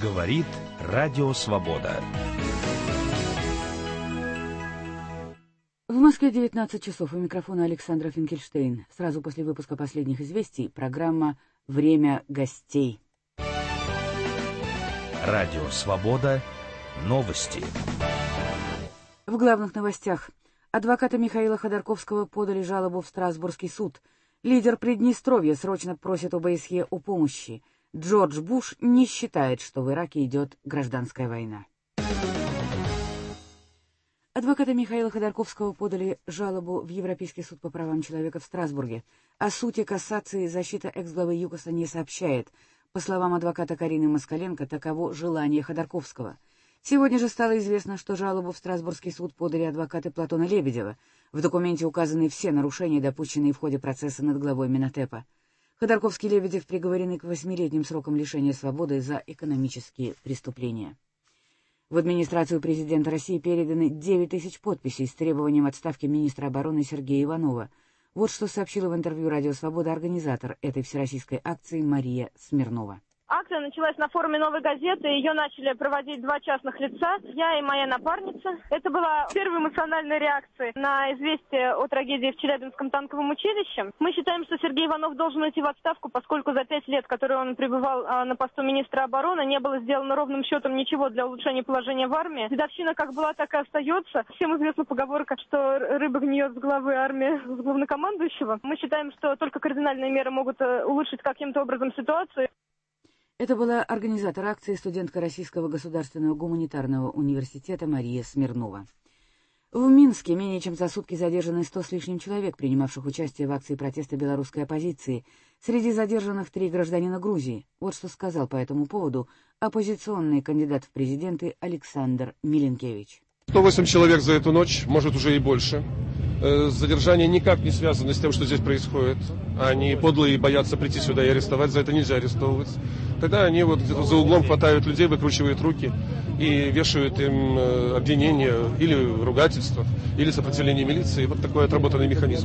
Говорит Радио Свобода. В Москве 19 часов. У микрофона Александра Финкельштейн. Сразу после выпуска последних известий программа «Время гостей». Радио Свобода. Новости. В главных новостях. Адвокаты Михаила Ходорковского подали жалобу в Страсбургский суд. Лидер Приднестровья срочно просит ОБСЕ о помощи. Джордж Буш не считает, что в Ираке идет гражданская война. Адвокаты Михаила Ходорковского подали жалобу в Европейский суд по правам человека в Страсбурге. О сути кассации защита экс-главы ЮКОСа не сообщает. По словам адвоката Карины Москаленко, таково желание Ходорковского. Сегодня же стало известно, что жалобу в Страсбургский суд подали адвокаты Платона Лебедева. В документе указаны все нарушения, допущенные в ходе процесса над главой Минотепа. Ходорковский и Лебедев приговорены к 8-летним срокам лишения свободы за экономические преступления. В администрацию президента России переданы 9 тысяч подписей с требованием отставки министра обороны Сергея Иванова. Вот что сообщила в интервью «Радио Свобода» организатор этой всероссийской акции Мария Смирнова. Акция началась на форуме «Новой газеты». Ее начали проводить 2 частных лица, я и моя напарница. Это была первая эмоциональная реакция на известие о трагедии в Челябинском танковом училище. Мы считаем, что Сергей Иванов должен уйти в отставку, поскольку за 5 лет, которые он пребывал на посту министра обороны, не было сделано ровным счетом ничего для улучшения положения в армии. Дедовщина как была, так и остается. Всем известна поговорка, что рыба гниет с головы армии, с главнокомандующего. Мы считаем, что только кардинальные меры могут улучшить каким-то образом ситуацию. Это была организатор акции, студентка Российского государственного гуманитарного университета Мария Смирнова. В Минске менее чем за сутки задержаны 100 с лишним человек, принимавших участие в акции протеста белорусской оппозиции. Среди задержанных 3 гражданина Грузии. Вот что сказал по этому поводу оппозиционный кандидат в президенты Александр Миленкевич. 108 человек за эту ночь, может уже и больше. Задержание никак не связано с тем, что здесь происходит. Они подлые и боятся прийти сюда и арестовать, за это нельзя арестовывать. Тогда они вот где-то за углом хватают людей, выкручивают руки и вешают им обвинения или ругательства, или сопротивление милиции. Вот такой отработанный механизм.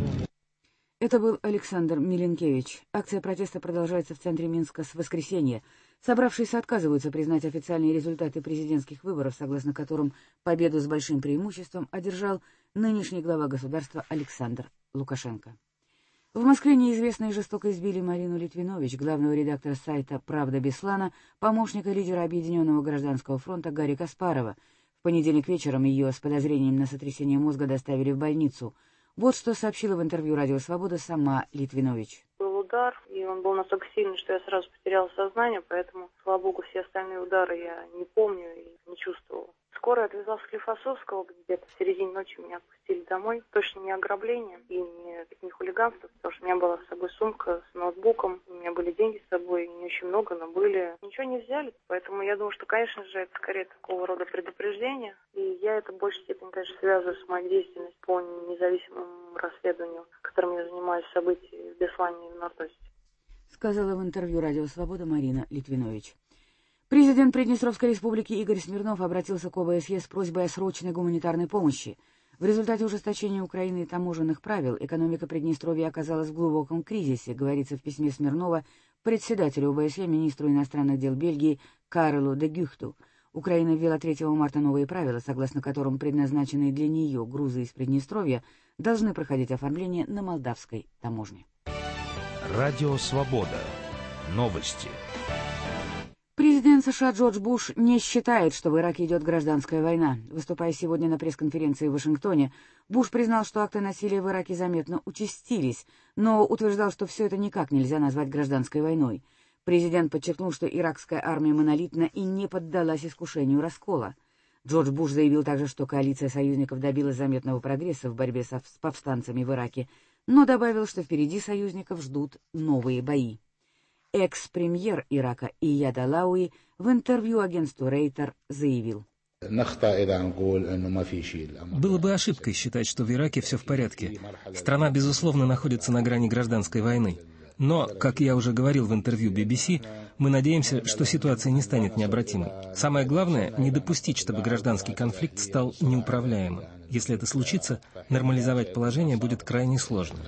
Это был Александр Миленкевич. Акция протеста продолжается в центре Минска с воскресенья. Собравшиеся отказываются признать официальные результаты президентских выборов, согласно которым победу с большим преимуществом одержал нынешний глава государства Александр Лукашенко. В Москве неизвестные жестоко избили Марину Литвинович, главного редактора сайта «Правда Беслана», помощника лидера Объединенного гражданского фронта Гарри Каспарова. В понедельник вечером ее с подозрением на сотрясение мозга доставили в больницу. Вот что сообщила в интервью «Радио Свобода» сама Литвинович. Был удар, и он был настолько сильный, что я сразу потеряла сознание, поэтому, слава богу, все остальные удары я не помню и не чувствовала. Скорая отвезла в Склифосовского, где-то в середине ночи меня отпустили домой. Точно не ограбление и не хулиганство, потому что у меня была с собой сумка с ноутбуком, у меня были деньги с собой, не очень много, но были. Ничего не взяли, поэтому я думаю, что, конечно же, это скорее такого рода предупреждение. И я это в большей степени, конечно, связываю с моей деятельностью по независимому расследованию, которым я занимаюсь событий в Беслане и в Норд-Осте. Сказала в интервью «Радио Свобода» Марина Литвинович. Президент Приднестровской республики Игорь Смирнов обратился к ОБСЕ с просьбой о срочной гуманитарной помощи. В результате ужесточения Украины и таможенных правил экономика Приднестровья оказалась в глубоком кризисе, говорится в письме Смирнова председателю ОБСЕ, министру иностранных дел Бельгии Карлу де Гюхту. Украина ввела 3 марта новые правила, согласно которым предназначенные для нее грузы из Приднестровья должны проходить оформление на молдавской таможне. Радио Свобода. Новости. Президент США Джордж Буш не считает, что в Ираке идет гражданская война. Выступая сегодня на пресс-конференции в Вашингтоне, Буш признал, что акты насилия в Ираке заметно участились, но утверждал, что все это никак нельзя назвать гражданской войной. Президент подчеркнул, что иракская армия монолитна и не поддалась искушению раскола. Джордж Буш заявил также, что коалиция союзников добилась заметного прогресса в борьбе с повстанцами в Ираке, но добавил, что впереди союзников ждут новые бои. Экс-премьер Ирака Ияд Алауи в интервью агентству Рейтер заявил. Было бы ошибкой считать, что в Ираке все в порядке. Страна, безусловно, находится на грани гражданской войны. Но, как я уже говорил в интервью BBC, мы надеемся, что ситуация не станет необратимой. Самое главное — не допустить, чтобы гражданский конфликт стал неуправляемым. Если это случится, нормализовать положение будет крайне сложно.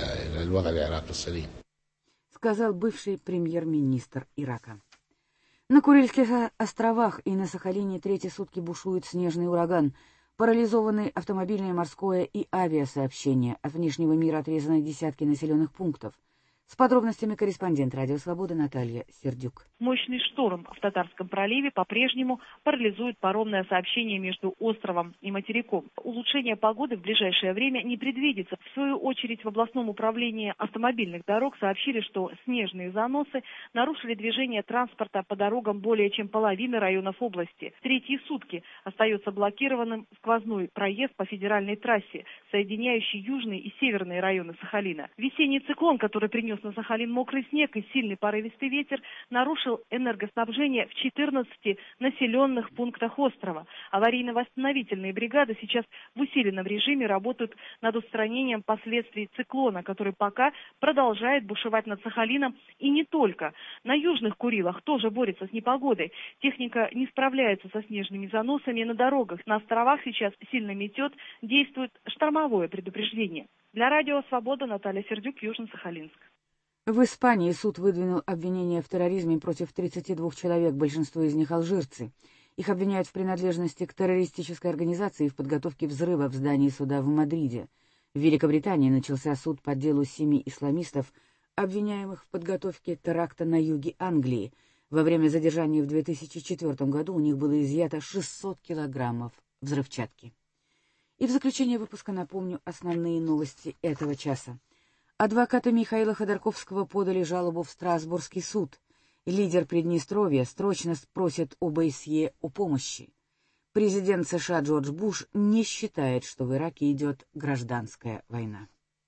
Сказал бывший премьер-министр Ирака. На Курильских островах и на Сахалине третьи сутки бушует снежный ураган. Парализованы автомобильное, морское и авиасообщение. От внешнего мира отрезаны десятки населенных пунктов. С подробностями корреспондент «Радио Свобода» Наталья Сердюк. Мощный шторм в Татарском проливе по-прежнему парализует паромное сообщение между островом и материком. Улучшение погоды в ближайшее время не предвидится. В свою очередь в областном управлении автомобильных дорог сообщили, что снежные заносы нарушили движение транспорта по дорогам более чем половины районов области. Третьи сутки остается блокированным сквозной проезд по федеральной трассе, соединяющей южные и северные районы Сахалина. Весенний циклон, который принес на Сахалин мокрый снег и сильный порывистый ветер, нарушил энергоснабжение в 14 населенных пунктах острова. Аварийно-восстановительные бригады сейчас в усиленном режиме работают над устранением последствий циклона, который пока продолжает бушевать над Сахалином и не только. На южных Курилах тоже борется с непогодой. Техника не справляется со снежными заносами на дорогах. На островах сейчас сильно метет, действует штормовое предупреждение. Для «Радио Свобода» Наталья Сердюк, Южно-Сахалинск. В Испании суд выдвинул обвинения в терроризме против 32 человек, большинство из них алжирцы. Их обвиняют в принадлежности к террористической организации и в подготовке взрыва в здании суда в Мадриде. В Великобритании начался суд по делу 7 исламистов, обвиняемых в подготовке теракта на юге Англии. Во время задержания в 2004 году у них было изъято 600 килограммов взрывчатки. И в заключение выпуска напомню основные новости этого часа. Адвокаты Михаила Ходорковского подали жалобу в Страсбургский суд. Лидер Приднестровья срочно просит ОБСЕ о помощи. Президент США Джордж Буш не считает, что в Ираке идет гражданская война.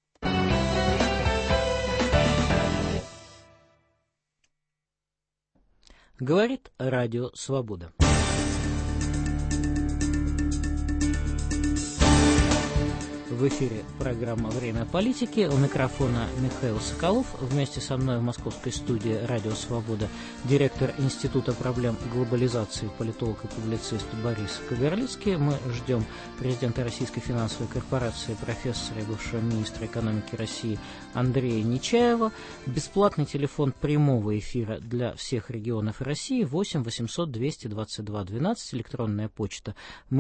Говорит Радио Свобода. В эфире программа «Время политики». У микрофона Михаил Соколов. Вместе со мной в московской студии «Радио Свобода» директор Института проблем глобализации, политолог и публицист Борис Кагарлицкий. Мы ждем президента Российской финансовой корпорации, профессора и бывшего министра экономики России Андрея Нечаева. Бесплатный телефон прямого эфира для всех регионов России 8 800 222 12. Электронная почта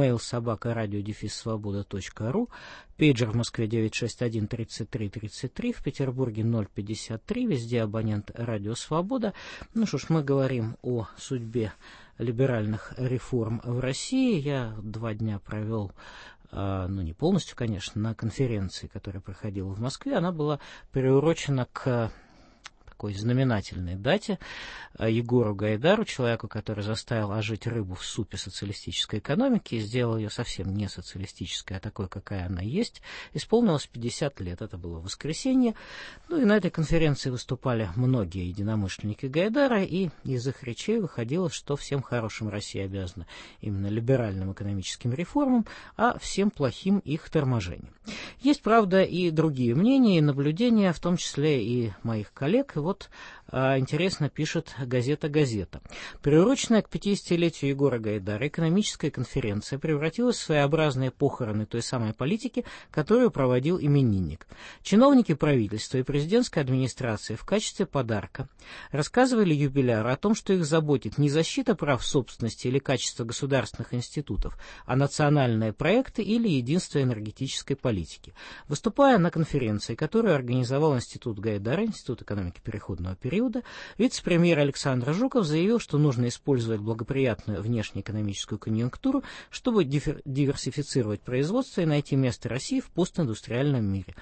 mail@radio-svoboda.ru. Пейджер в Москве 961 33 33, в Петербурге 053, везде абонент «Радио Свобода». Ну что ж, мы говорим о судьбе либеральных реформ в России. Я 2 дня провел, не полностью, конечно, на конференции, которая проходила в Москве. Она была приурочена к такой знаменательной дате Егору Гайдару, человеку, который заставил ожить рыбу в супе социалистической экономики и сделал ее совсем не социалистической, а такой, какая она есть. Исполнилось 50 лет. Это было в воскресенье. И на этой конференции выступали многие единомышленники Гайдара, и из их речей выходило, что всем хорошим Россия обязана именно либеральным экономическим реформам, а всем плохим их торможением. Есть, правда, и другие мнения, и наблюдения, в том числе и моих коллег. И вот интересно пишет газета «Газета». Приуроченная к 50-летию Егора Гайдара экономическая конференция превратилась в своеобразные похороны той самой политики, которую проводил именинник. Чиновники правительства и президентской администрации в качестве подарка рассказывали юбиляру о том, что их заботит не защита прав собственности или качество государственных институтов, а национальные проекты или единство энергетической политики. Выступая на конференции, которую организовал Институт Гайдара, Институт экономики переходного периода, вице-премьер Александр Жуков заявил, что нужно использовать благоприятную внешнеэкономическую конъюнктуру, чтобы диверсифицировать производство и найти место России в постиндустриальном мире.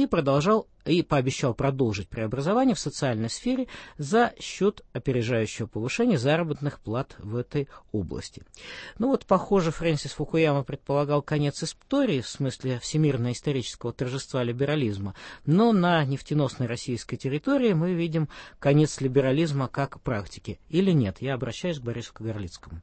И пообещал продолжить преобразование в социальной сфере за счет опережающего повышения заработных плат в этой области. Похоже, Фрэнсис Фукуяма предполагал конец истории, в смысле всемирно-исторического торжества либерализма, но на нефтеносной российской территории мы видим конец либерализма как практики. Или нет? Я обращаюсь к Борису Кагарлицкому.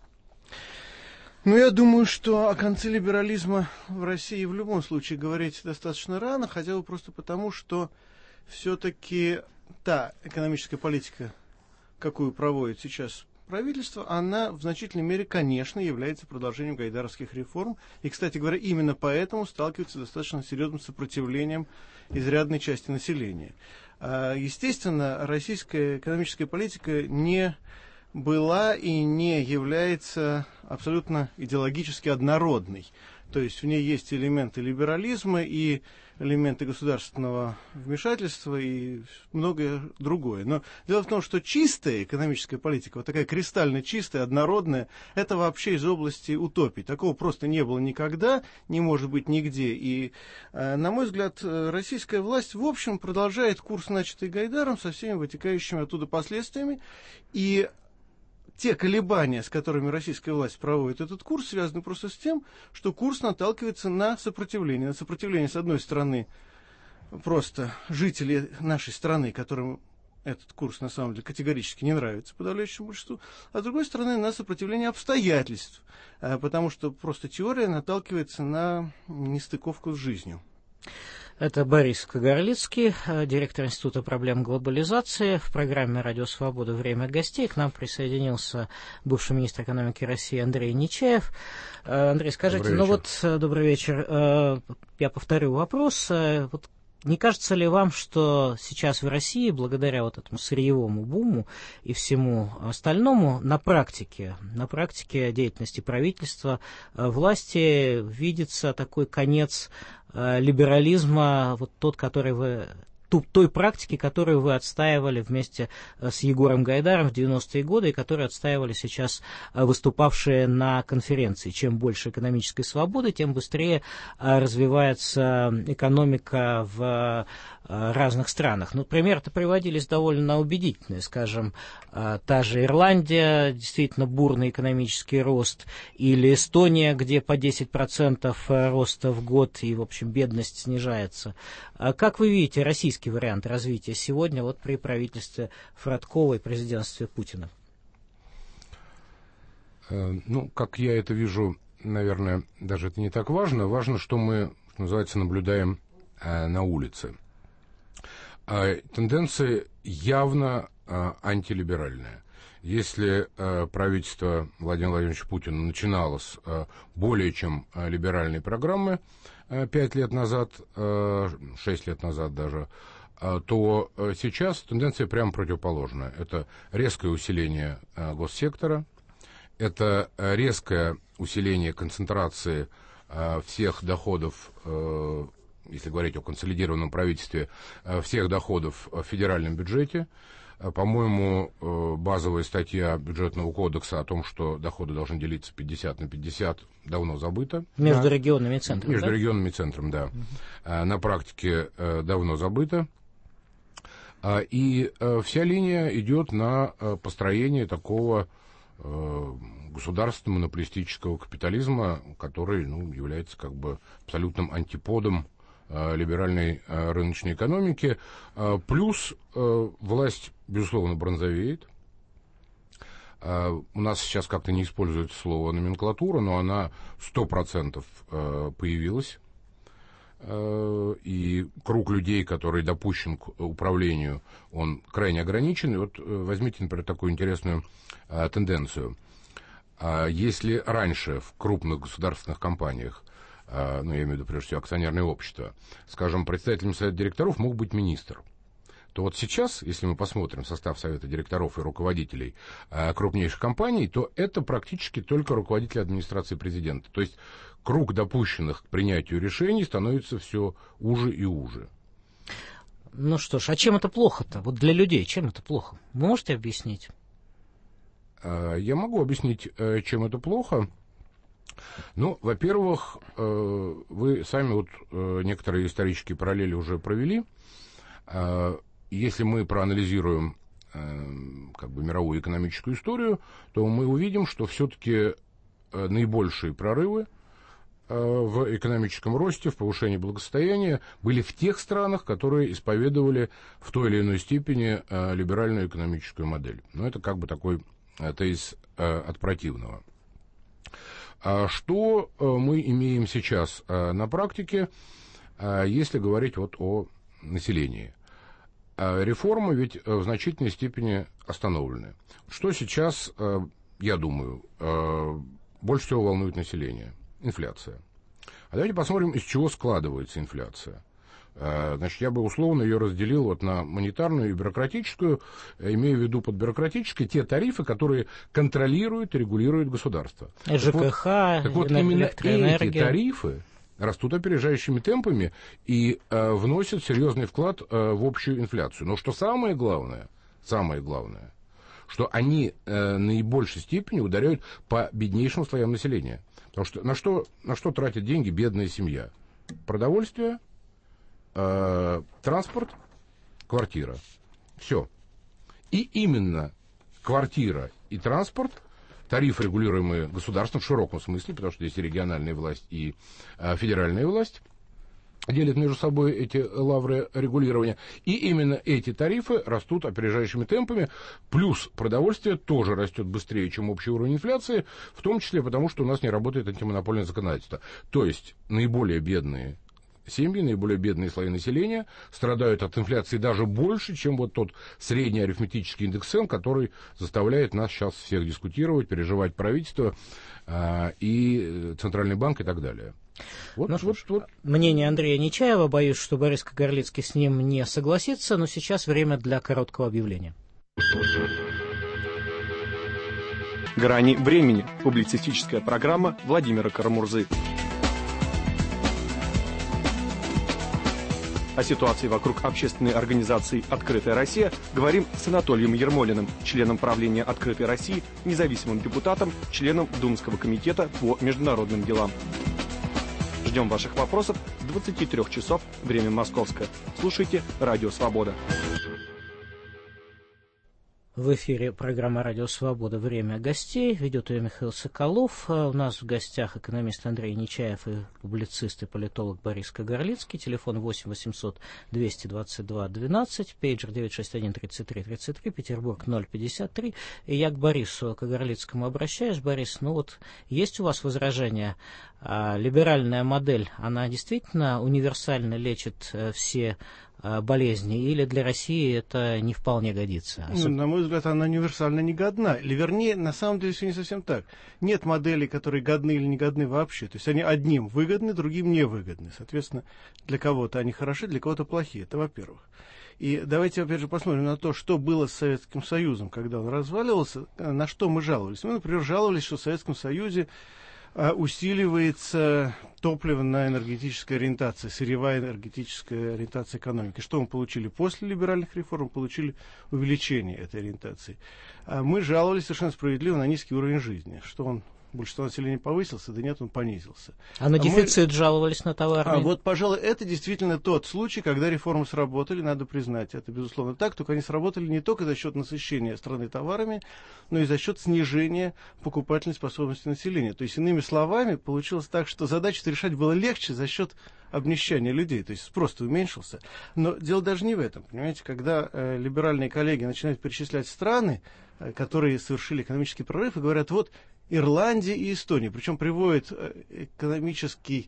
Я думаю, что о конце либерализма в России в любом случае говорить достаточно рано, хотя бы просто потому, что все-таки та экономическая политика, какую проводит сейчас правительство, она в значительной мере, конечно, является продолжением гайдаровских реформ. И, кстати говоря, именно поэтому сталкивается с достаточно серьезным сопротивлением изрядной части населения. Естественно, российская экономическая политика не была и не является абсолютно идеологически однородной. То есть в ней есть элементы либерализма и элементы государственного вмешательства и многое другое. Но дело в том, что чистая экономическая политика, вот такая кристально чистая, однородная, это вообще из области утопии. Такого просто не было никогда, не может быть нигде. И, на мой взгляд, российская власть, в общем, продолжает курс, начатый Гайдаром, со всеми вытекающими оттуда последствиями. И те колебания, с которыми российская власть проводит этот курс, связаны просто с тем, что курс наталкивается на сопротивление. На сопротивление, с одной стороны, просто жителей нашей страны, которым этот курс, на самом деле, категорически не нравится подавляющему большинству, а с другой стороны, на сопротивление обстоятельств, потому что просто теория наталкивается на нестыковку с жизнью. Это Борис Кагарлицкий, директор Института проблем глобализации. В программе «Радио Свобода. Время гостей» к нам присоединился бывший министр экономики России Андрей Нечаев. Андрей, скажите, добрый вечер. Я повторю вопрос. Вот не кажется ли вам, что сейчас в России, благодаря вот этому сырьевому буму и всему остальному, на практике деятельности правительства, власти видится такой конец либерализма, вот тот, который той практики, которую вы отстаивали вместе с Егором Гайдаром в 90-е годы и которую отстаивали сейчас выступавшие на конференции. Чем больше экономической свободы, тем быстрее развивается экономика в разных странах. Ну, примеры-то приводились довольно убедительные. Скажем, та же Ирландия, действительно бурный экономический рост, или Эстония, где по 10% роста в год, и, в общем, бедность снижается. Как вы видите российский вариант развития сегодня вот при правительстве Фродкова и президентстве Путина? Как я это вижу, наверное, даже это не так важно. Важно, что мы, что называется, наблюдаем на улице. Тенденция явно антилиберальная. Если правительство Владимира Владимировича Путина начинало с более чем либеральной программы 5 лет назад, 6 лет назад даже, то сейчас тенденция прямо противоположная. Это резкое усиление госсектора, это резкое усиление концентрации всех доходов, если говорить о консолидированном правительстве, всех доходов в федеральном бюджете. По-моему, базовая статья бюджетного кодекса о том, что доходы должны делиться 50/50, давно забыта. Между регионами и центром, Между регионами и центром, да. На практике давно забыта. И вся линия идет на построение такого государственного монополистического капитализма, который является как бы абсолютным антиподом либеральной рыночной экономики. Плюс власть, безусловно, бронзовеет. У нас сейчас как-то не используется слово номенклатура, но она 100% появилась. И круг людей, который допущен к управлению, он крайне ограничен. И вот возьмите, например, такую интересную тенденцию. Если раньше в крупных государственных компаниях, я имею в виду, прежде всего, акционерное общество, скажем, председателем совета директоров мог быть министр, то вот сейчас, если мы посмотрим состав совета директоров и руководителей крупнейших компаний, то это практически только руководители администрации президента. То есть круг допущенных к принятию решений становится все уже и уже. Ну что ж, а чем это плохо-то? Вот для людей чем это плохо? Вы можете объяснить? Я могу объяснить, чем это плохо. Во-первых, вы сами некоторые исторические параллели уже провели. Если мы проанализируем мировую экономическую историю, то мы увидим, что все-таки наибольшие прорывы в экономическом росте, в повышении благосостояния были в тех странах, которые исповедовали в той или иной степени либеральную экономическую модель. Это такой тезис от противного. Что мы имеем сейчас на практике, если говорить о населении? Реформы ведь в значительной степени остановлены. Что сейчас, я думаю, больше всего волнует население? Инфляция. А давайте посмотрим, из чего складывается инфляция. Значит, я бы условно ее разделил вот на монетарную и бюрократическую, имея в виду под бюрократической те тарифы, которые контролируют и регулирует государство. ЖКХ, так вот именно электроэнергия. эти тарифы растут опережающими темпами и вносят серьезный вклад в общую инфляцию. Но что самое главное, что они наибольшей степени ударяют по беднейшим слоям населения. Потому что на что тратит деньги бедная семья? Продовольствие, транспорт, квартира. Все. И именно квартира и транспорт, тарифы, регулируемые государством в широком смысле, потому что здесь и региональная власть, и федеральная власть делят между собой эти лавры регулирования. И именно эти тарифы растут опережающими темпами, плюс продовольствие тоже растет быстрее, чем общий уровень инфляции, в том числе потому, что у нас не работает антимонопольное законодательство. То есть наиболее бедные семьи, наиболее бедные слои населения страдают от инфляции даже больше, чем вот тот средний арифметический индекс цен, который заставляет нас сейчас всех дискутировать, переживать правительство и Центральный банк и так далее. Вот. Мнение Андрея Нечаева, боюсь, что Борис Кагарлицкий с ним не согласится, но сейчас время для короткого объявления. «Грани времени» – публицистическая программа Владимира Карамурзы. О ситуации вокруг общественной организации «Открытая Россия» говорим с Анатолием Ермолиным, членом правления «Открытой России», независимым депутатом, членом Думского комитета по международным делам. Ждем ваших вопросов с 23 часов, время московское. Слушайте «Радио Свобода». В эфире программа «Радио Свобода». Время гостей. Ведет ее Михаил Соколов. У нас в гостях экономист Андрей Нечаев и публицист и политолог Борис Кагарлицкий. Телефон 8 800 222 12, пейджер 961 33 33, Петербург 053. И я к Борису Кагарлицкому обращаюсь. Борис, ну вот есть у вас возражения? Либеральная модель, она действительно универсально лечит все болезни, или для России это не вполне годится? На мой взгляд, она универсально не годна. Или, вернее, на самом деле все не совсем так. Нет моделей, которые годны или не годны вообще. То есть они одним выгодны, другим не выгодны. Соответственно, для кого-то они хороши, для кого-то плохие. Это во-первых. И давайте, опять же, посмотрим на то, что было с Советским Союзом, когда он разваливался, на что мы жаловались. Мы, например, жаловались, что в Советском Союзе усиливается топливно-энергетическая ориентация, сырьевая энергетическая ориентация экономики. Что мы получили после либеральных реформ? Получили увеличение этой ориентации. Мы жаловались совершенно справедливо на низкий уровень жизни, что он большинство населения повысился, да нет, он понизился. А на дефицит жаловались на товарные? Вот, пожалуй, это действительно тот случай, когда реформы сработали, надо признать, это безусловно так, только они сработали не только за счет насыщения страны товарами, но и за счет снижения покупательной способности населения. То есть, иными словами, получилось так, что задачу решать было легче за счет обнищания людей, то есть спрос уменьшился. Но дело даже не в этом, понимаете, когда либеральные коллеги начинают перечислять страны, которые совершили экономический прорыв, и говорят, вот Ирландия и Эстония, причем приводят экономический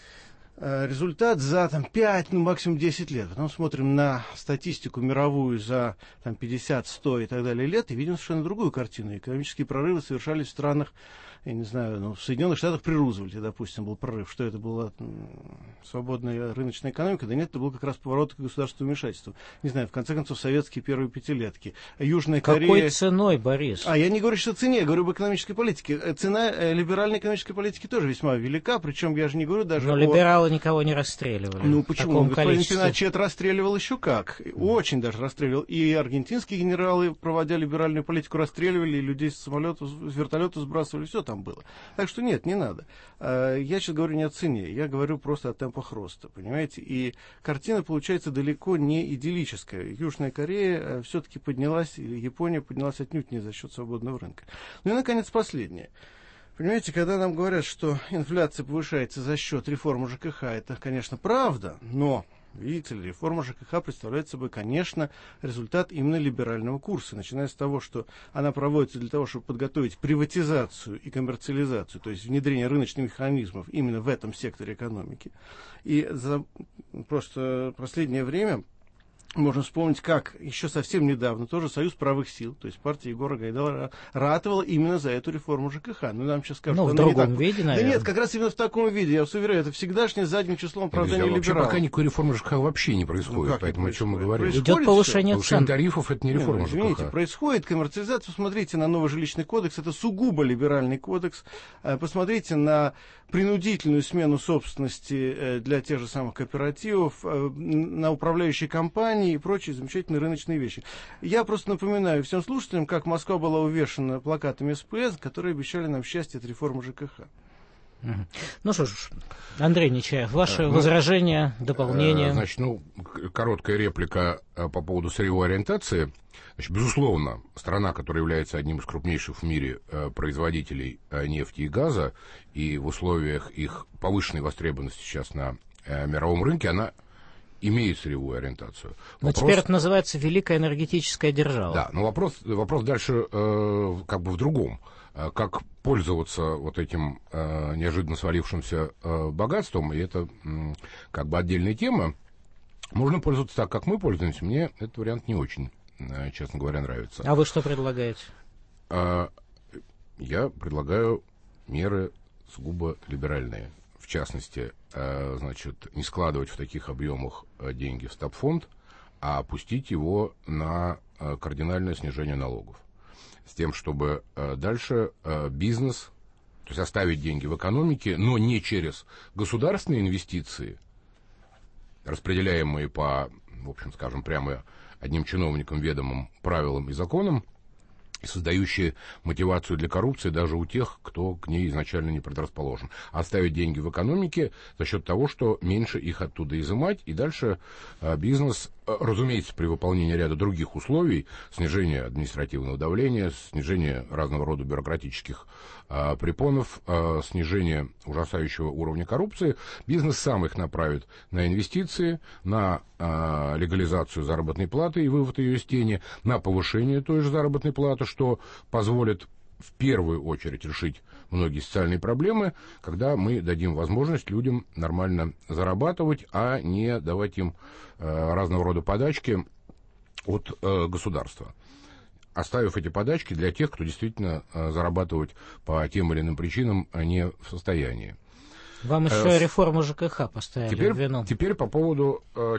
результат за 5, максимум 10 лет. Потом смотрим на статистику мировую за 50, 100 и так далее лет, и видим совершенно другую картину. Экономические прорывы совершались в странах, я не знаю, в Соединенных Штатах при Рузвельте, допустим, был прорыв. Что это была свободная рыночная экономика? Да нет, это был как раз поворот к государственному вмешательству. Не знаю, в конце концов, советские первые пятилетки. Южная Корея... Какой ценой, Борис? Я не говорю, что цене, я говорю об экономической политике. Цена либеральной экономической политики тоже весьма велика, причем я же не говорю даже Но либералы никого не расстреливали. Почему? Господин Пиночет расстреливал еще как. Очень даже расстреливал. И аргентинские генералы, проводя либеральную политику, расстреливали, и людей с самолета, с вертолета сбрасывали, все там было. Так что нет, не надо. Я сейчас говорю не о цене, я говорю просто о темпах роста, понимаете? И картина получается далеко не идиллическая. Южная Корея все-таки поднялась, или Япония поднялась отнюдь не за счет свободного рынка. Ну и, наконец, последнее. Понимаете, когда нам говорят, что инфляция повышается за счет реформы ЖКХ, это, конечно, правда, но, видите ли, реформа ЖКХ представляет собой, конечно, результат именно либерального курса, начиная с того, что она проводится для того, чтобы подготовить приватизацию и коммерциализацию, то есть внедрение рыночных механизмов именно в этом секторе экономики. И за просто последнее время Можно вспомнить, как еще совсем недавно тоже Союз правых сил, то есть партия Егора Гайдара, ратовала именно за эту реформу ЖКХ. Ну, нам сейчас скажут, в другом виде, наверное. Да нет, как раз именно в таком виде. Я вас уверяю, это всегдашнее задним числом оправдание либералов. Вообще пока никакой реформы ЖКХ вообще не происходит, поэтому о чем мы говорим. Идет повышение цен. Тарифов, это не реформа ЖКХ. Извините, происходит коммерциализация. Посмотрите на новый жилищный кодекс, это сугубо либеральный кодекс. Посмотрите на принудительную смену собственности для тех же самых кооперативов, на управляющие компании и прочие замечательные рыночные вещи. Я просто напоминаю всем слушателям, как Москва была увешана плакатами СПС, которые обещали нам счастье от реформы ЖКХ. Ну что ж, Андрей Нечаев, ваши возражения, дополнения? Значит, короткая реплика по поводу сырьевой ориентации. Значит, безусловно, страна, которая является одним из крупнейших в мире производителей нефти и газа, и в условиях их повышенной востребованности сейчас на мировом рынке, она имеет сырьевую ориентацию. Но теперь это называется великая энергетическая держава. Да, но вопрос дальше как бы в другом. Как пользоваться вот этим неожиданно свалившимся богатством, и это как бы отдельная тема. Можно пользоваться так, как мы пользуемся. Мне этот вариант не очень, честно говоря, нравится. А вы что предлагаете? Я предлагаю меры сугубо либеральные. В частности, значит, не складывать в таких объемах деньги в стабфонд, а опустить его на кардинальное снижение налогов. С тем, чтобы дальше бизнес, то есть оставить деньги в экономике, но не через государственные инвестиции, распределяемые по, в общем, скажем, прямо одним чиновникам ведомым правилам и законам, и создающие мотивацию для коррупции даже у тех, кто к ней изначально не предрасположен. Оставить деньги в экономике за счет того, что меньше их оттуда изымать, и дальше бизнес, разумеется, при выполнении ряда других условий, снижение административного давления, снижение разного рода бюрократических препонов, снижение ужасающего уровня коррупции, бизнес сам их направит на инвестиции, на легализацию заработной платы и вывод ее из тени, на повышение той же заработной платы, что позволит в первую очередь решить многие социальные проблемы, когда мы дадим возможность людям нормально зарабатывать, а не давать им разного рода подачки от государства. Оставив эти подачки для тех, кто действительно зарабатывать по тем или иным причинам не в состоянии. Вам еще реформу ЖКХ поставили в вину. Теперь, по поводу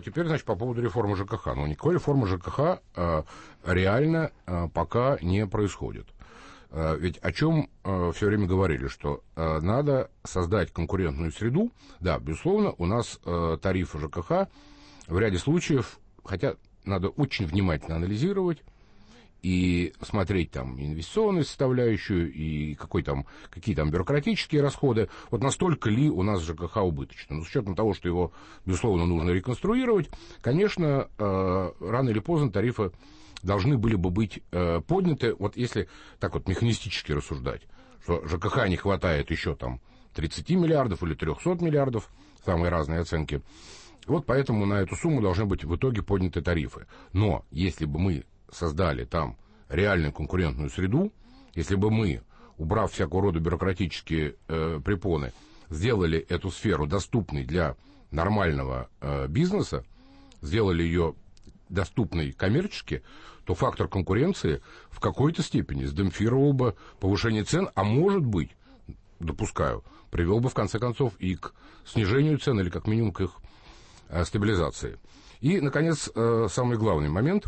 реформы ЖКХ. Но никакой реформы ЖКХ реально пока не происходит. Ведь о чем все время говорили, что надо создать конкурентную среду. Да, безусловно, у нас тарифы ЖКХ в ряде случаев, хотя надо очень внимательно анализировать и смотреть там инвестиционную составляющую, и какие там бюрократические расходы. Вот настолько ли у нас ЖКХ убыточно. Но с учетом того, что его, безусловно, нужно реконструировать, конечно, рано или поздно тарифы должны были бы быть подняты. Вот если так вот механистически рассуждать, что ЖКХ не хватает еще там 30 миллиардов или 300 миллиардов, самые разные оценки, вот поэтому на эту сумму должны быть в итоге подняты тарифы. Но если бы мы создали там реальную конкурентную среду, если бы мы, убрав всякого рода бюрократические препоны, сделали эту сферу доступной для нормального бизнеса, сделали ее доступной коммерчески, то фактор конкуренции в какой-то степени сдемпфировал бы повышение цен, а может быть, допускаю, привел бы в конце концов и к снижению цен или как минимум к их стабилизации. И, наконец, самый главный момент.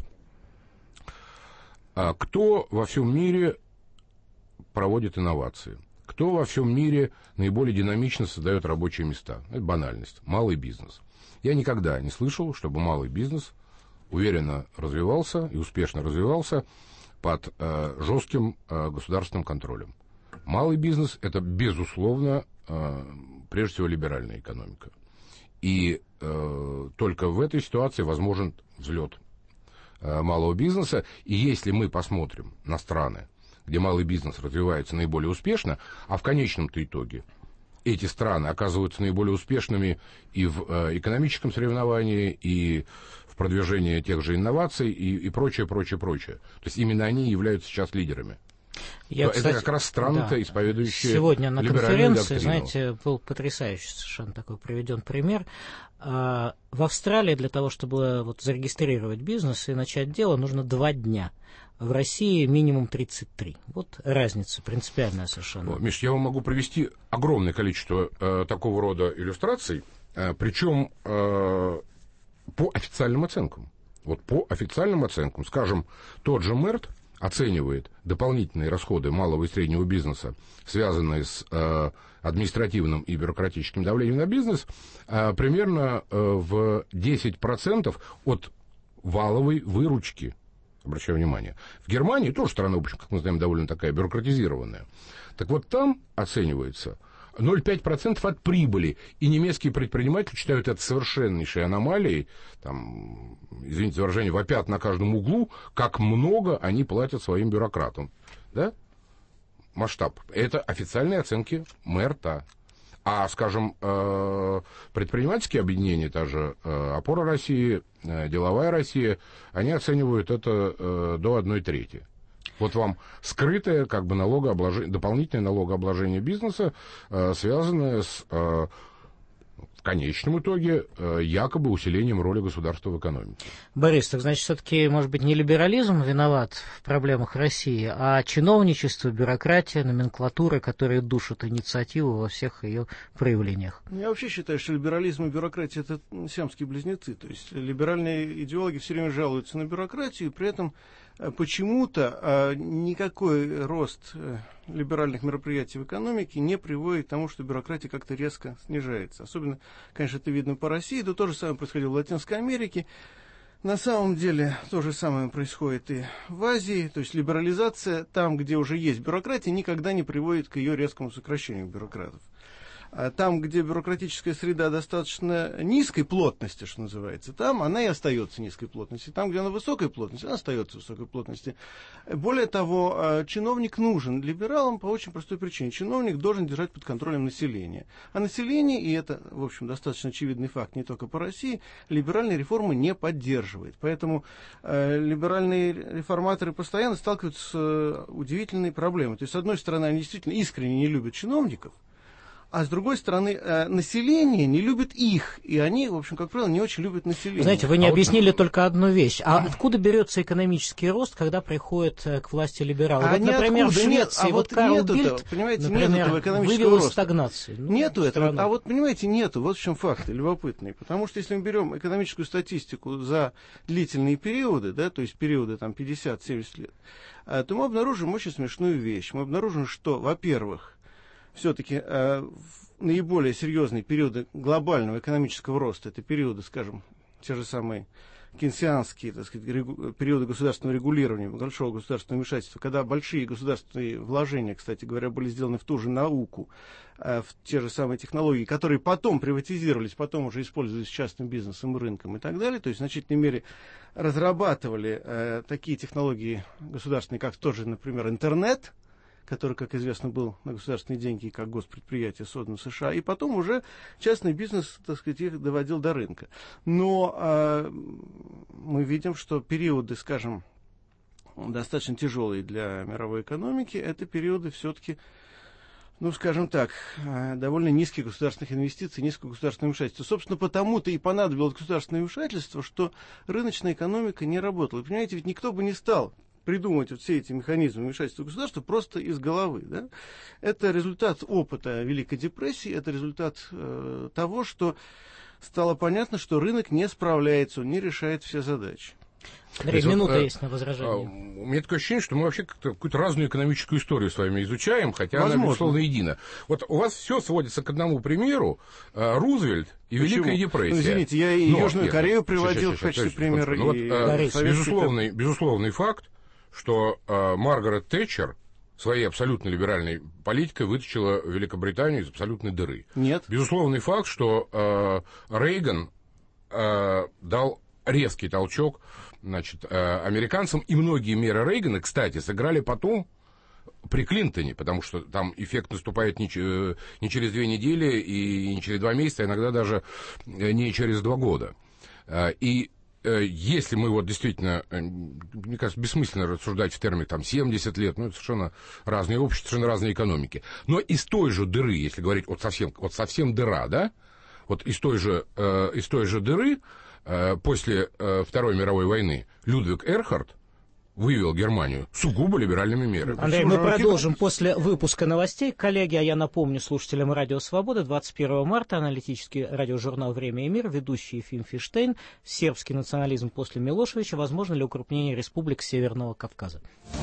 Кто во всем мире проводит инновации? Кто во всем мире наиболее динамично создает рабочие места? Это банальность. Малый бизнес. Я никогда не слышал, чтобы малый бизнес уверенно развивался и успешно развивался под жестким государственным контролем. Малый бизнес – это, безусловно, прежде всего либеральная экономика. И только в этой ситуации возможен взлет малого бизнеса. И если мы посмотрим на страны, где малый бизнес развивается наиболее успешно, а в конечном-то итоге эти страны оказываются наиболее успешными и в экономическом соревновании, и в продвижении тех же инноваций, и прочее. То есть именно они являются сейчас лидерами. Это как раз страны-то, исповедующие сегодня на конференции, доктрину. знаете, был потрясающий совершенно такой приведен пример. В Австралии для того, чтобы вот зарегистрировать бизнес и начать дело, нужно 2 дня. В России минимум 33. Вот разница принципиальная совершенно. Миш, я вам могу привести огромное количество такого рода иллюстраций, причем по официальным оценкам. Вот по официальным оценкам, скажем, тот же МЭРТ оценивает дополнительные расходы малого и среднего бизнеса, связанные с административным и бюрократическим давлением на бизнес, примерно в 10% от валовой выручки. Обращаю внимание. В Германии тоже страна, в общем, как мы знаем, довольно такая бюрократизированная. Так вот, там оценивается 0,5% от прибыли. И немецкие предприниматели считают это совершеннейшей аномалией. Там, извините за выражение, вопят на каждом углу, как много они платят своим бюрократам. Да? Масштаб. Это официальные оценки МЭРТа. А, скажем, предпринимательские объединения, та же «Опора России», «Деловая Россия», они оценивают это до 1/3. Вот вам скрытое как бы дополнительное налогообложение бизнеса, связанное с, в конечном итоге, якобы усилением роли государства в экономике. Борис, так значит, все-таки, может быть, не либерализм виноват в проблемах России, а чиновничество, бюрократия, номенклатура, которые душат инициативу во всех ее проявлениях? Я вообще считаю, что либерализм и бюрократия – это сиамские близнецы. То есть либеральные идеологи все время жалуются на бюрократию, и при этом почему-то никакой рост либеральных мероприятий в экономике не приводит к тому, что бюрократия как-то резко снижается. Особенно, конечно, это видно по России, но то же самое происходило в Латинской Америке. На самом деле то же самое происходит и в Азии. То есть либерализация там, где уже есть бюрократия, никогда не приводит к ее резкому сокращению бюрократов. А там, где бюрократическая среда достаточно низкой плотности, что называется, там она и остается низкой плотности. Там, где она высокой плотности, она остается высокой плотности. Более того, чиновник нужен либералам по очень простой причине. Чиновник должен держать под контролем население. А население, и это, в общем, достаточно очевидный факт не только по России, либеральные реформы не поддерживает. Поэтому либеральные реформаторы постоянно сталкиваются с удивительной проблемой. То есть, с одной стороны, они действительно искренне не любят чиновников, а с другой стороны, население не любит их, и они, в общем, как правило, не очень любят население. Знаете, вы не объяснили только одну вещь. А откуда берется экономический рост, когда приходит к власти либералы? Вот, например, в Швеции, вот Карл Бильд, например, вывел из стагнации. Нету этого. А вот, понимаете, нету. Вот в чем факты любопытные. Потому что если мы берем экономическую статистику за длительные периоды, да, то есть периоды там 50-70 лет, то мы обнаружим очень смешную вещь. Мы обнаружим, что, во-первых, все-таки наиболее серьезные периоды глобального экономического роста, это периоды, скажем, те же самые кейнсианские, так сказать, периоды государственного регулирования, большого государственного вмешательства, когда большие государственные вложения, кстати говоря, были сделаны в ту же науку, в те же самые технологии, которые потом приватизировались, потом уже использовались частным бизнесом, рынком и так далее, то есть в значительной мере разрабатывали такие технологии государственные, как тот же, например, интернет, который, как известно, был на государственные деньги, как госпредприятие создан в США, и потом уже частный бизнес, так сказать, их доводил до рынка. Но мы видим, что периоды, скажем, достаточно тяжелые для мировой экономики, это периоды все-таки, ну, скажем так, довольно низких государственных инвестиций, низкого государственного вмешательства. Собственно, потому-то и понадобилось государственное вмешательство, что рыночная экономика не работала. Вы понимаете, ведь никто бы не стал придумать вот все эти механизмы вмешательства государства просто из головы. Да? Это результат опыта Великой депрессии, это результат того, что стало понятно, что рынок не справляется, он не решает все задачи. Минута есть на возражение. У меня такое ощущение, что мы вообще какую-то разную экономическую историю с вами изучаем, хотя она, безусловно, едина. Вот у вас все сводится к одному примеру: Рузвельт и Великая депрессия. Ну, извините, я и Южную Корею приводил в качестве примера. Безусловный факт, что Маргарет Тэтчер своей абсолютно либеральной политикой вытащила Великобританию из абсолютной дыры. Нет. Безусловный факт, что Рейган дал резкий толчок, значит, американцам, и многие меры Рейгана, кстати, сыграли потом при Клинтоне, потому что там эффект наступает не через 2 недели и не через 2 месяца, а иногда даже не через 2 года. И если мы вот действительно, мне кажется, бессмысленно рассуждать в терминах там 70 лет, ну, это совершенно разные общества, совершенно разные экономики. Но из той же дыры, если говорить вот совсем дыра, да, вот из той же дыры после Второй мировой войны Людвиг Эрхард вывел Германию сугубо либеральными мерами. Андрей, мы продолжим после выпуска новостей. Коллеги, а я напомню слушателям Радио Свобода, 21 марта аналитический радиожурнал «Время и мир», ведущий Ефим Фиштейн, сербский национализм после Милошевича, возможно ли укрупнение республик Северного Кавказа.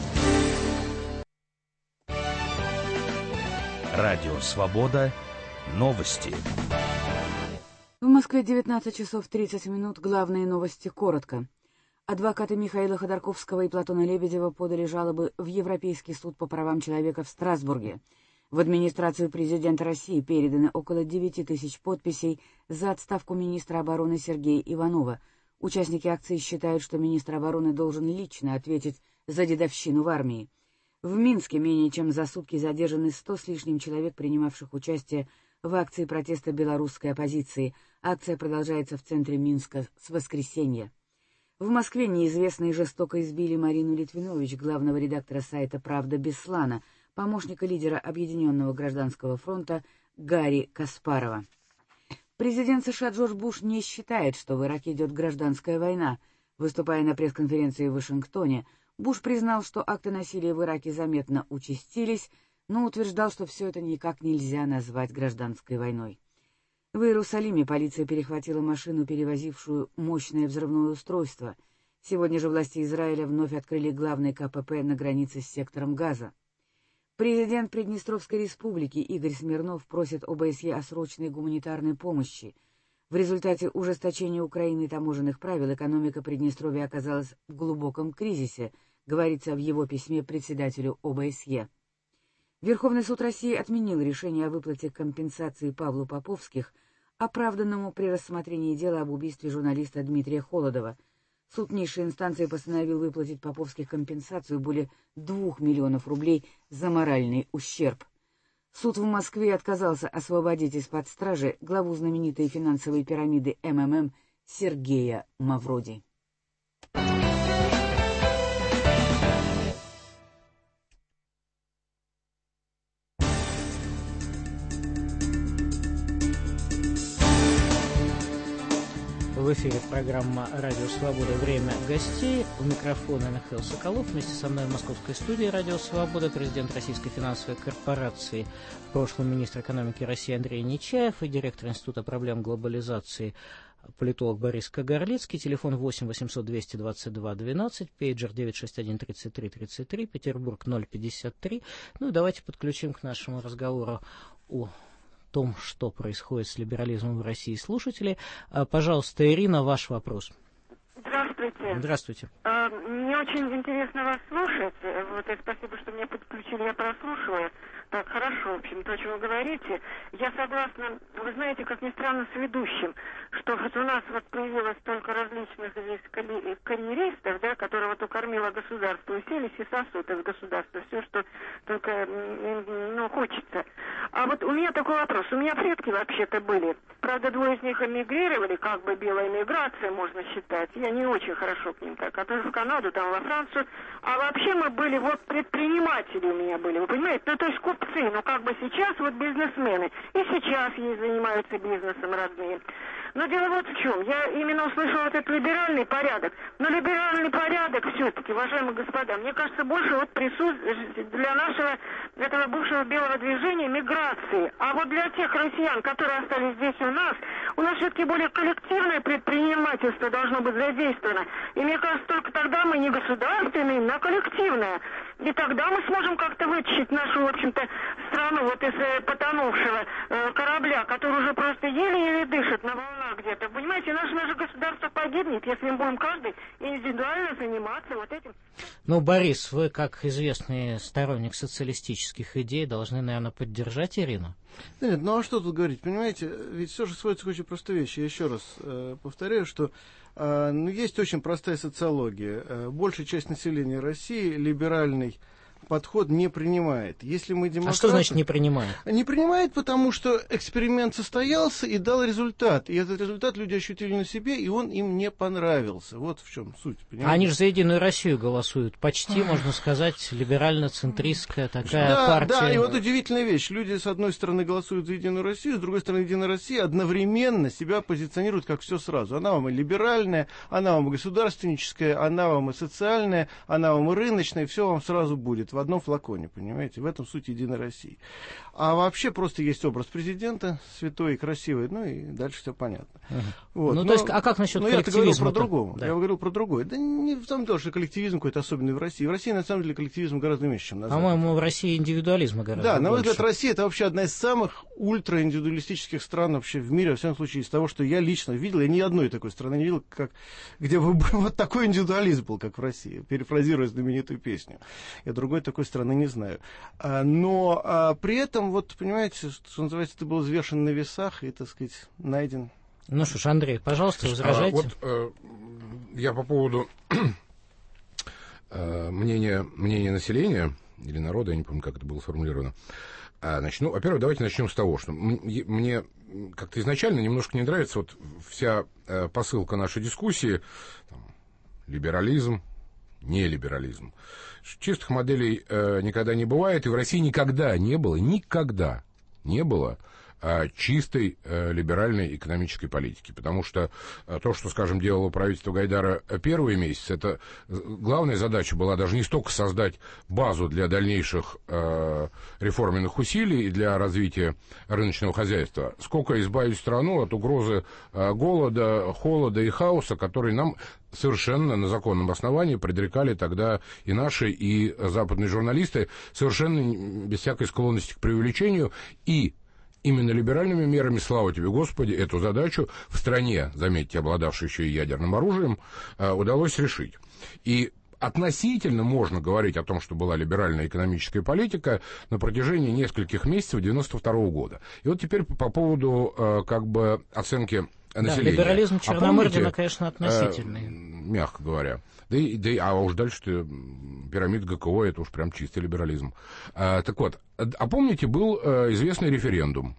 Радио Свобода. Новости. В Москве 19 часов 30 минут. Главные новости коротко. Адвокаты Михаила Ходорковского и Платона Лебедева подали жалобы в Европейский суд по правам человека в Страсбурге. В администрацию президента России переданы около 9 тысяч подписей за отставку министра обороны Сергея Иванова. Участники акции считают, что министр обороны должен лично ответить за дедовщину в армии. В Минске менее чем за сутки задержаны 100 с лишним человек, принимавших участие в акции протеста белорусской оппозиции. Акция продолжается в центре Минска с воскресенья. В Москве неизвестные жестоко избили Марину Литвинович, главного редактора сайта «Правда Беслана», помощника лидера Объединенного гражданского фронта Гарри Каспарова. Президент США Джордж Буш не считает, что в Ираке идет гражданская война. Выступая на пресс-конференции в Вашингтоне, Буш признал, что акты насилия в Ираке заметно участились, но утверждал, что все это никак нельзя назвать гражданской войной. В Иерусалиме полиция перехватила машину, перевозившую мощное взрывное устройство. Сегодня же власти Израиля вновь открыли главный КПП на границе с сектором Газа. Президент Приднестровской республики Игорь Смирнов просит ОБСЕ о срочной гуманитарной помощи. В результате ужесточения Украины таможенных правил экономика Приднестровья оказалась в глубоком кризисе, говорится в его письме председателю ОБСЕ. Верховный суд России отменил решение о выплате компенсации Павлу Поповских, оправданному при рассмотрении дела об убийстве журналиста Дмитрия Холодова. Суд низшей инстанции постановил выплатить Поповских компенсацию более 2 миллионов рублей за моральный ущерб. Суд в Москве отказался освободить из-под стражи главу знаменитой финансовой пирамиды МММ Сергея Мавроди. В эфире программа «Радио Свобода. Время гостей». У микрофона Михаил Соколов. Вместе со мной в московской студии «Радио Свобода» президент Российской финансовой корпорации, прошлый министр экономики России Андрей Нечаев и директор Института проблем глобализации политолог Борис Кагарлицкий. Телефон 8 800 222 12, пейджер 961 33 33, Петербург 053. Ну и давайте подключим к нашему разговору о том, что происходит с либерализмом в России, слушатели. Пожалуйста, Ирина, ваш вопрос. Здравствуйте. Здравствуйте. Мне очень интересно вас слушать. Вот, и спасибо, что меня подключили, я прослушиваю. Так, хорошо, в общем, то, о чем вы говорите. Я согласна, вы знаете, как ни странно, с ведущим, что вот у нас вот появилось столько различных здесь карьеристов, да, которые вот укормило государство, уселись и сосут из государства все, что только, хочется. А вот у меня такой вопрос. У меня предки вообще-то были. Правда, 2 из них эмигрировали, как бы белая эмиграция, можно считать. Я не очень хорошо к ним так. А то в Канаду, там во Францию. А вообще мы были, вот предприниматели у меня были, вы понимаете? Ну, то есть купцы, как бы сейчас вот бизнесмены. И сейчас есть, занимаются бизнесом родные. Но дело вот в чем. Я именно услышала вот этот либеральный порядок. Но либеральный порядок все-таки, уважаемые господа, мне кажется, больше вот присутствует для нашего, этого бывшего белого движения миграции. А вот для тех россиян, которые остались здесь у нас все-таки более коллективное предпринимательство должно быть задействовано. И мне кажется, только тогда мы не государственное, а коллективное. И тогда мы сможем как-то вытащить нашу, в общем-то, страну вот из потонувшего корабля, который уже просто еле-еле дышит на волнах где-то. Понимаете, наше государство погибнет, если мы будем каждый индивидуально заниматься вот этим. Ну, Борис, вы, как известный сторонник социалистических идей, должны, наверное, поддержать Ирину. Нет, ну а что тут говорить, понимаете, ведь все же сводится к очень простой вещи. Я еще раз повторяю, что есть очень простая социология. Большая часть населения России либеральной подход не принимает. Если мы демократы... А что значит не принимает? Не принимает, потому что эксперимент состоялся и дал результат. И этот результат люди ощутили на себе, и он им не понравился. Вот в чем суть. Понимаете? Они же за «Единую Россию» голосуют. Почти, можно сказать, либерально-центристская такая партия. Да, и вот удивительная вещь. Люди, с одной стороны, голосуют за «Единую Россию», с другой стороны, «Единая Россия» одновременно себя позиционирует как все сразу. Она вам и либеральная, она вам и государственническая, она вам и социальная, она вам и рыночная, все вам сразу будет в одном флаконе, понимаете? В этом суть «Единой России». А вообще просто есть образ президента, святой и красивый, ну и дальше все понятно. Вот. Ну, то есть, а как насчет коллективизма? Я говорил про другое. Да. Я говорил про другое. Да не в том дело, что коллективизм какой-то особенный в России. В России, на самом деле, коллективизм гораздо меньше, чем на Западе. По-моему, в России индивидуализма гораздо больше. Да, на мой взгляд, Россия — это вообще одна из самых ультраиндивидуалистических стран вообще в мире, во всяком случае, из того, что я лично видел. Я ни одной такой страны не видел, где бы вот такой индивидуализм был, как в России, перефразируя знаменитую песню. Я другой такой страны не знаю. Но при этом, вот, понимаете, что называется, это был взвешен на весах и, так сказать, найден. Ну что ж, Андрей, пожалуйста, возражайте. Я по поводу мнения населения или народа, я не помню, как это было сформулировано. Начну. Во-первых, давайте начнем с того, что мне как-то изначально немножко не нравится вот вся посылка нашей дискуссии. Либерализм, нелиберализм. Чистых моделей никогда не бывает, и в России никогда не было чистой либеральной экономической политики. Потому что то, что, скажем, делало правительство Гайдара первые месяцы, это главная задача была даже не столько создать базу для дальнейших реформенных усилий и для развития рыночного хозяйства, сколько избавить страну от угрозы голода, холода и хаоса, который нам совершенно на законном основании предрекали тогда и наши, и западные журналисты, совершенно без всякой склонности к преувеличению. И именно либеральными мерами, слава тебе, Господи, эту задачу в стране, заметьте, обладавшей еще и ядерным оружием, удалось решить. И относительно можно говорить о том, что была либеральная экономическая политика на протяжении нескольких месяцев 1992 года. И вот теперь по поводу оценки населения. Да, либерализм Черномырдина, конечно, относительный. Мягко говоря. А уж дальше пирамида ГКО, это уж прям чистый либерализм. Так вот, помните, был известный референдум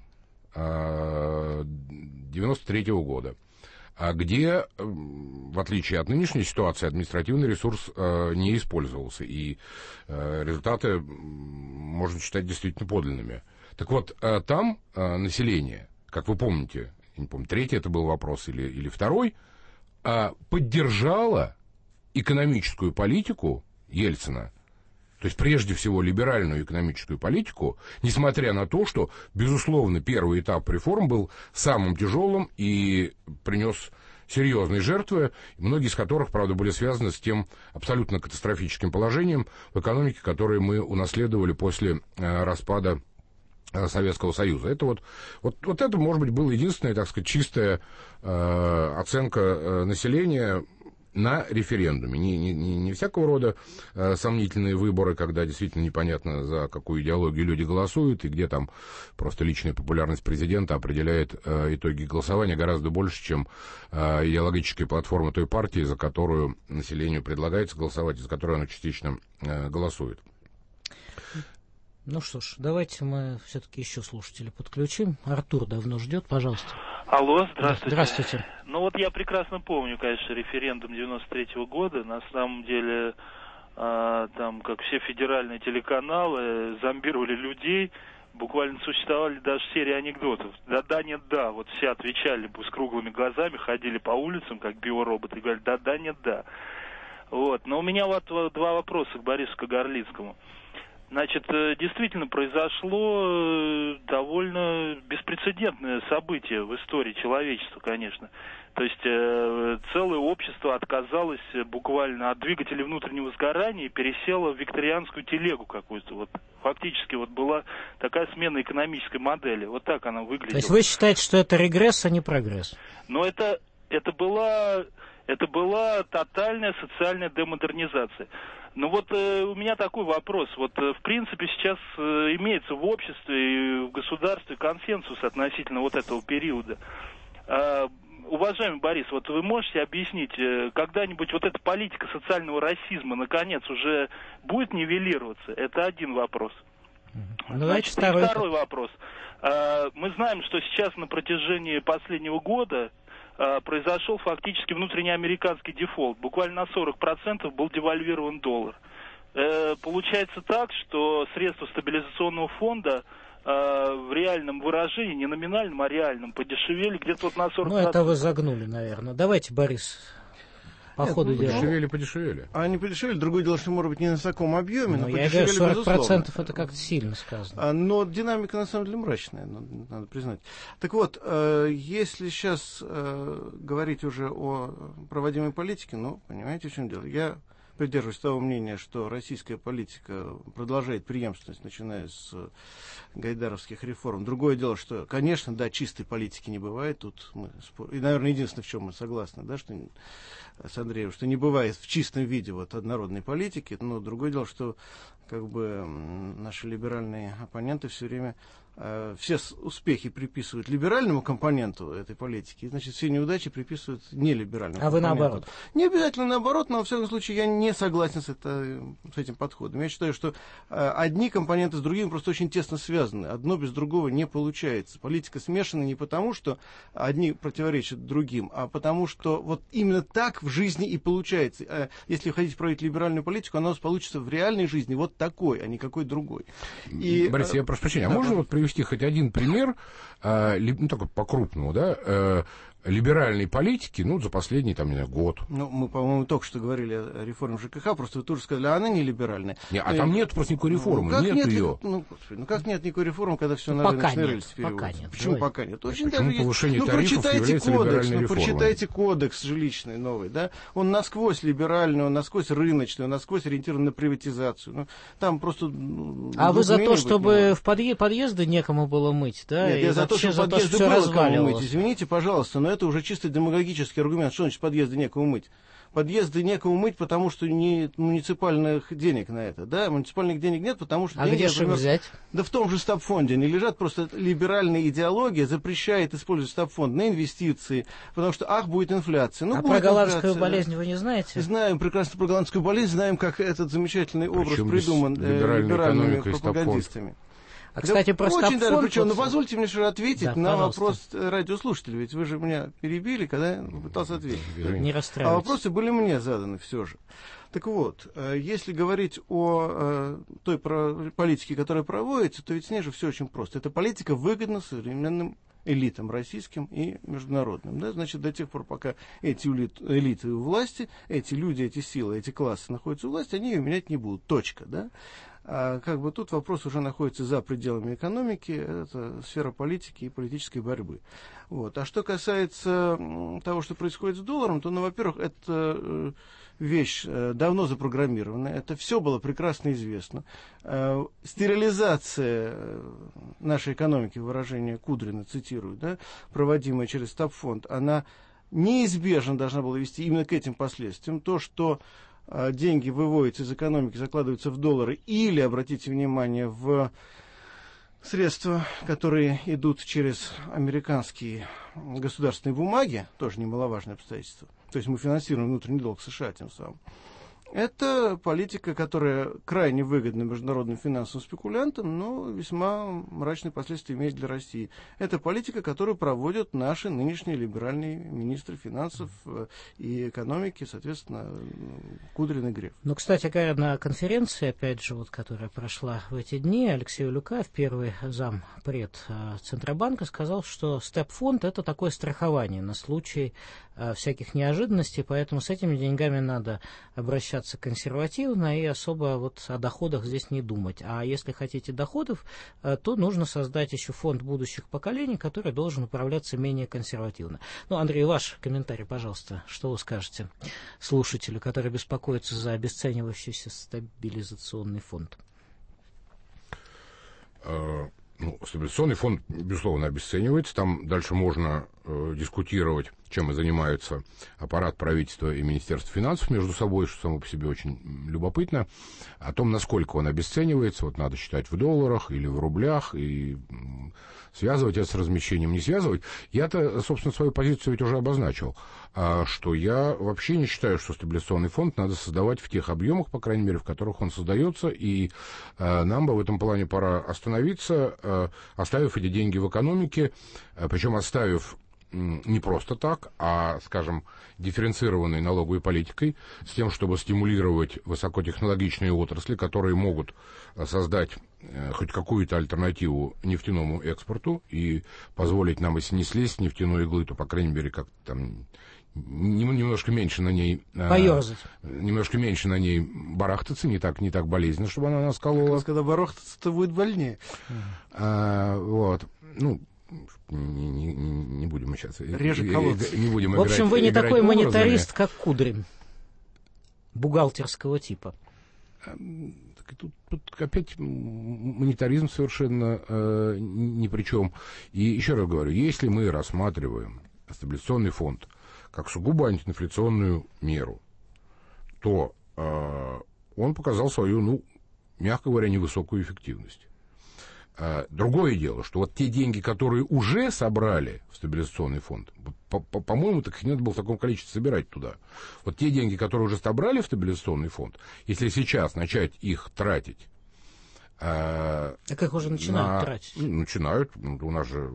1993 года, где, в отличие от нынешней ситуации, административный ресурс не использовался, и результаты можно считать действительно подлинными. Так вот, там население, как вы помните, я не помню, третий это был вопрос или второй, поддержало экономическую политику Ельцина, то есть прежде всего либеральную экономическую политику, несмотря на то, что, безусловно, первый этап реформ был самым тяжелым и принес серьезные жертвы, многие из которых, правда, были связаны с тем абсолютно катастрофическим положением в экономике, которое мы унаследовали после распада Советского Союза. Это вот это, может быть, была единственная, так сказать, чистая оценка населения на референдуме. Не всякого рода сомнительные выборы, когда действительно непонятно, за какую идеологию люди голосуют, и где там просто личная популярность президента определяет итоги голосования гораздо больше, чем идеологическая платформа той партии, за которую населению предлагается голосовать, и за которую оно частично голосует. Ну что ж, давайте мы все-таки еще слушателя подключим. Артур давно ждет, пожалуйста. Алло, здравствуйте. Здравствуйте. Ну вот я прекрасно помню, конечно, референдум 93-го года. На самом деле, там, как все федеральные телеканалы, зомбировали людей. Буквально существовали даже серии анекдотов. Да-да, нет, да. Вот все отвечали с круглыми глазами, ходили по улицам, как биороботы, и говорили, да-да, нет, да. Вот. Но у меня вот два вопроса к Борису Кагарлицкому. Значит, действительно произошло довольно беспрецедентное событие в истории человечества, конечно. То есть целое общество отказалось буквально от двигателей внутреннего сгорания и пересело в викторианскую телегу какую-то. Вот, фактически вот была такая смена экономической модели. Вот так она выглядела. То есть вы считаете, что это регресс, а не прогресс? Но это была тотальная социальная демодернизация. Ну вот у меня такой вопрос. Вот в принципе сейчас имеется в обществе и в государстве консенсус относительно вот этого периода. уважаемый Борис, вот вы можете объяснить, когда-нибудь вот эта политика социального расизма, наконец, уже будет нивелироваться? Это один вопрос. Значит, второй вопрос. Мы знаем, что сейчас на протяжении последнего года произошел фактически внутренний американский дефолт. Буквально на 40% был девальвирован доллар. Получается так, что средства стабилизационного фонда в реальном выражении, не номинальном, а реальном, подешевели где-то вот на 40%. Ну, это вы загнули, наверное. Давайте, Борис, по ходу дела. Подешевели. Они подешевели. Другое дело, что, может быть, не на таком объеме, но я подешевели, говорю, 40% безусловно. это как-то сильно сказано. Но динамика, на самом деле, мрачная, надо признать. Так вот, если сейчас говорить уже о проводимой политике, ну, понимаете, в чем дело? Я придерживаюсь того мнения, что российская политика продолжает преемственность, начиная с гайдаровских реформ. Другое дело, что, конечно, да, чистой политики не бывает. Тут мы и, наверное, единственное, в чем мы согласны, да, что с Андреем, что не бывает в чистом виде вот однородной политики. Но другое дело, что как бы наши либеральные оппоненты все время все успехи приписывают либеральному компоненту этой политики, значит, все неудачи приписывают нелиберальному компоненту. А вы наоборот? Не обязательно наоборот, но, во всяком случае, я не согласен с этим подходом. Я считаю, что одни компоненты с другими просто очень тесно связаны. Одно без другого не получается. Политика смешана не потому, что одни противоречат другим, а потому, что вот именно так в жизни и получается. Если вы хотите проводить либеральную политику, она у вас получится в реальной жизни вот такой, а не какой другой. Борис, я прошу прощения, а можно вот привести хоть один пример, ну, такой по-крупному, да, либеральной политики, ну, за последний, там, не знаю, год. Ну, мы, по-моему, только что говорили о реформе ЖКХ, просто вы тоже сказали, а она не либеральная. А там нет просто никакой реформы, нет ее. Как нет никакой реформы, когда все на рыночные рельсы переводится? Почему пока нет? Очень даже повышение тарифов является либеральной реформой? Прочитайте кодекс жилищный новый, да? Он насквозь либеральный, он насквозь рыночный, он насквозь ориентирован на приватизацию. Ну, там просто... А вы за то, чтобы в подъезды некому было мыть, да? Нет, я за то, чтобы подъезды было кому мыть. Извините, пожалуйста, но это уже чисто демагогический аргумент. Что значит подъезды некому мыть? Подъезды некому мыть, потому что нет муниципальных денег на это. Да? Муниципальных денег нет, потому что... А деньги, где же взять? Да в том же стабфонде. Они лежат, просто либеральная идеология запрещает использовать стабфонд на инвестиции, потому что, будет инфляция. Ну, а про голландскую болезнь вы не знаете? Знаем прекрасно про голландскую болезнь, знаем, как этот замечательный образ придуман либеральными пропагандистами. А, кстати, про стабфонд... Причем, позвольте мне же ответить на вопрос радиослушателя, ведь вы же меня перебили, когда я пытался ответить. Не расстраивайтесь. А вопросы были мне заданы все же. Так вот, если говорить о той политике, которая проводится, то ведь с ней же все очень просто. Эта политика выгодна современным элитам российским и международным. Да? Значит, до тех пор, пока эти элиты у власти, эти люди, эти силы, эти классы находятся у власти, они ее менять не будут. Точка. Да? А как бы тут вопрос уже находится за пределами экономики, это сфера политики и политической борьбы. Вот. А что касается того, что происходит с долларом, то, ну, во-первых, это вещь давно запрограммированная, это все было прекрасно известно. Стерилизация нашей экономики, выражение Кудрина, цитирую, да, проводимая через стабфонд, она неизбежно должна была вести именно к этим последствиям. То, что деньги выводятся из экономики, закладываются в доллары или, обратите внимание, в средства, которые идут через американские государственные бумаги, тоже немаловажное обстоятельство. То есть мы финансируем внутренний долг США тем самым. Это политика, которая крайне выгодна международным финансовым спекулянтам, но весьма мрачные последствия имеет для России. Это политика, которую проводят наши нынешние либеральные министры финансов и экономики, соответственно, Кудрин и Греф. Ну, кстати говоря, на конференции, опять же, вот, которая прошла в эти дни, Алексей Улюкаев, первый зампред Центробанка, сказал, что степ-фонд – это такое страхование на случай всяких неожиданностей, поэтому с этими деньгами надо обращаться консервативно и особо вот о доходах здесь не думать. А если хотите доходов, то нужно создать еще фонд будущих поколений, который должен управляться менее консервативно. Ну, Андрей, ваш комментарий, пожалуйста. Что вы скажете слушателю, который беспокоится за обесценивающийся стабилизационный фонд? Ну, стабилизационный фонд, безусловно, обесценивается. Там дальше можно дискутировать, чем и занимаются аппарат правительства и Министерство финансов между собой, что само по себе очень любопытно. О том, насколько он обесценивается, вот надо считать в долларах или в рублях, и связывать это с размещением, не связывать. Я-то, собственно, свою позицию ведь уже обозначил, что я вообще не считаю, что стабилизационный фонд надо создавать в тех объемах, по крайней мере, в которых он создается, и нам бы в этом плане пора остановиться, оставив эти деньги в экономике, причем оставив не просто так, а, скажем, дифференцированной налоговой политикой, с тем, чтобы стимулировать высокотехнологичные отрасли, которые могут создать хоть какую-то альтернативу нефтяному экспорту и позволить нам, если не слезть с нефтяной иглы, то, по крайней мере, как там немножко меньше на ней немножко меньше на ней барахтаться, не так болезненно, чтобы она нас колола. Когда барахтаться, то будет больнее. Вот. Ну, не будем мы сейчас... Реже колоться. Не будем в общем, вы не такой образами. монетарист, как Кудрин. Бухгалтерского типа. Тут опять монетаризм совершенно ни при чем. И еще раз говорю, если мы рассматриваем стабилизационный фонд как сугубо антиинфляционную меру, то он показал свою, мягко говоря, невысокую эффективность. Другое дело, что вот те деньги, которые уже собрали в стабилизационный фонд, по-моему, так их не надо было в таком количестве собирать туда. Вот те деньги, которые уже собрали в стабилизационный фонд, если сейчас начать их тратить... Так их уже начинают тратить. Начинают. У нас же...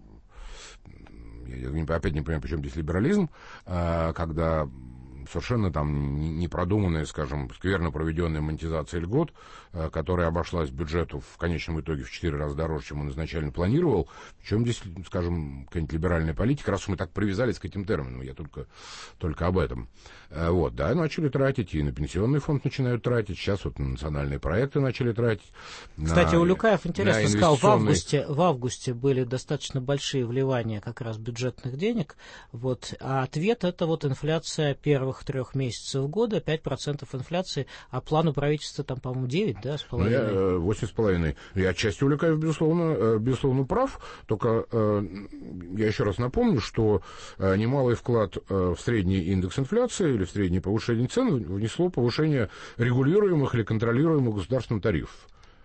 Я опять не понимаю, почему здесь либерализм, когда... совершенно там непродуманная, скажем, скверно проведенная монетизация льгот, которая обошлась бюджету в конечном итоге в 4 раза дороже, чем он изначально планировал. Причем здесь, скажем, какая-нибудь либеральная политика, раз уж мы так привязались к этим терминам, я только об этом. Вот, да, начали тратить, и на пенсионный фонд начинают тратить, сейчас вот на национальные проекты начали тратить. Кстати, Улюкаев интересно сказал, в августе были достаточно большие вливания как раз бюджетных денег, вот, а ответ это вот инфляция первых 3 месяцев года, 5% инфляции, а план у правительства там, по-моему, 9, да, с половиной? 8,5. Я отчасти Улюкаев, безусловно, прав, только я еще раз напомню, что немалый вклад в средний индекс инфляции или в среднее повышение цен внесло повышение регулируемых или контролируемых государственным тарифов.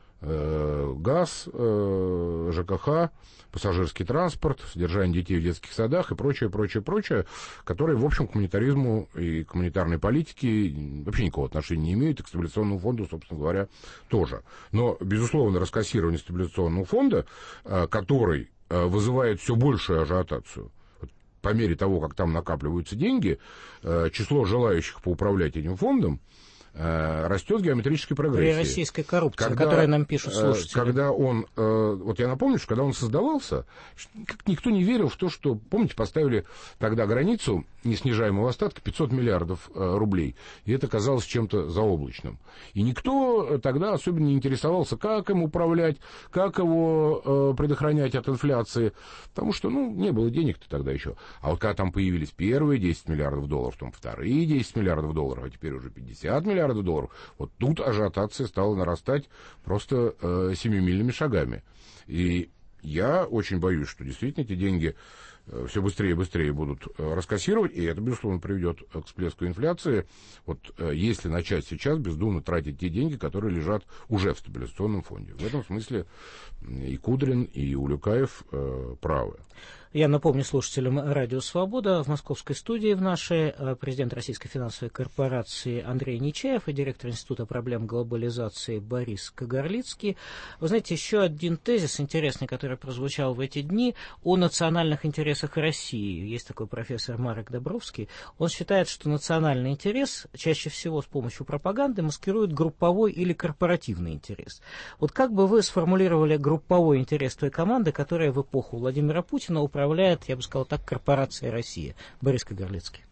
Газ, ЖКХ, пассажирский транспорт, содержание детей в детских садах и прочее, которые, в общем, к монетаризму и к монетарной политике вообще никакого отношения не имеют, и к стабилизационному фонду, собственно говоря, тоже. Но, безусловно, раскассирование стабилизационного фонда, который вызывает все большую ажиотацию, по мере того, как там накапливаются деньги, число желающих поуправлять этим фондом растет в геометрической прогрессии. При российской коррупции, о которой нам пишут слушатели. Когда он, вот я напомню, что когда он создавался, как никто не верил в то, что, помните, поставили тогда границу неснижаемого остатка 500 миллиардов рублей, и это казалось чем-то заоблачным. И никто тогда особенно не интересовался, как им управлять, как его предохранять от инфляции, потому что, не было денег-то тогда еще. А вот когда там появились первые 10 миллиардов долларов, потом вторые 10 миллиардов долларов, а теперь уже 50 миллиардов долларов, вот тут ажиотация стала нарастать просто семимильными шагами. И я очень боюсь, что действительно эти деньги все быстрее и быстрее будут раскассировать, и это, безусловно, приведет к всплеску инфляции. Вот если начать сейчас бездумно тратить те деньги, которые лежат уже в стабилизационном фонде. В этом смысле и Кудрин, и Улюкаев правы. Я напомню слушателям «Радио Свобода» в московской студии в нашей президент Российской финансовой корпорации Андрей Нечаев и директор Института проблем глобализации Борис Кагарлицкий. Вы знаете, еще один тезис интересный, который прозвучал в эти дни, о национальных интересах России. Есть такой профессор Марек Добровский. Он считает, что национальный интерес чаще всего с помощью пропаганды маскирует групповой или корпоративный интерес. Вот как бы вы сформулировали групповой интерес той команды, которая в эпоху Владимира Путина управляет, я бы сказал так, корпорация «Россия»? Борис Кагарлицкий.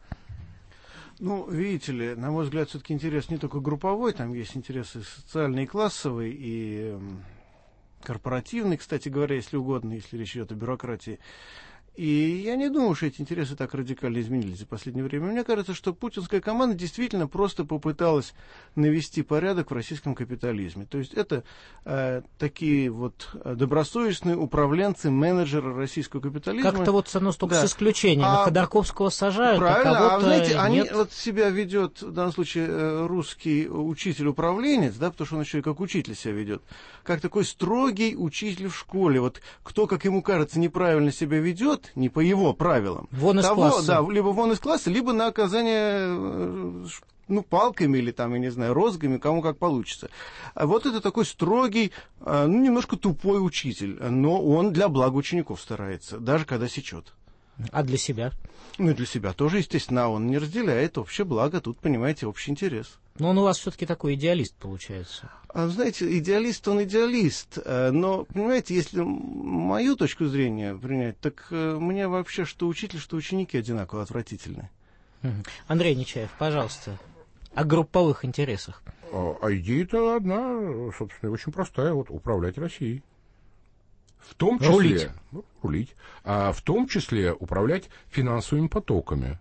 Видите ли, на мой взгляд, все-таки интерес не только групповой, там есть интересы социальный, классовый и корпоративный, кстати говоря, если угодно, если речь идет о бюрократии. И я не думаю, что эти интересы так радикально изменились за последнее время. Мне кажется, что путинская команда действительно просто попыталась навести порядок в российском капитализме. То есть это такие вот добросовестные управленцы, менеджеры российского капитализма. Как-то вот с исключениями. Ходорковского сажают, правильно, а кого-то знаете, нет. они вот себя ведет, в данном случае, русский учитель-управленец, да, потому что он еще и как учитель себя ведет, как такой строгий учитель в школе. Вот кто, как ему кажется, неправильно себя ведет, не по его правилам. Вон из класса. Да, либо вон из класса, либо на оказание, палками или там, я не знаю, розгами, кому как получится. А вот это такой строгий, немножко тупой учитель, но он для блага учеников старается, даже когда сечет. А для себя? Ну, и для себя тоже, естественно, он не разделяет общее благо, тут, понимаете, общий интерес. Но он у вас все-таки такой идеалист получается. Знаете, идеалист он идеалист, но, понимаете, если мою точку зрения принять, так мне вообще что учитель, что ученики одинаково отвратительны. Андрей Нечаев, пожалуйста, о групповых интересах. А идея-то одна, собственно, очень простая, вот управлять Россией. В том числе рулить, а в том числе управлять финансовыми потоками.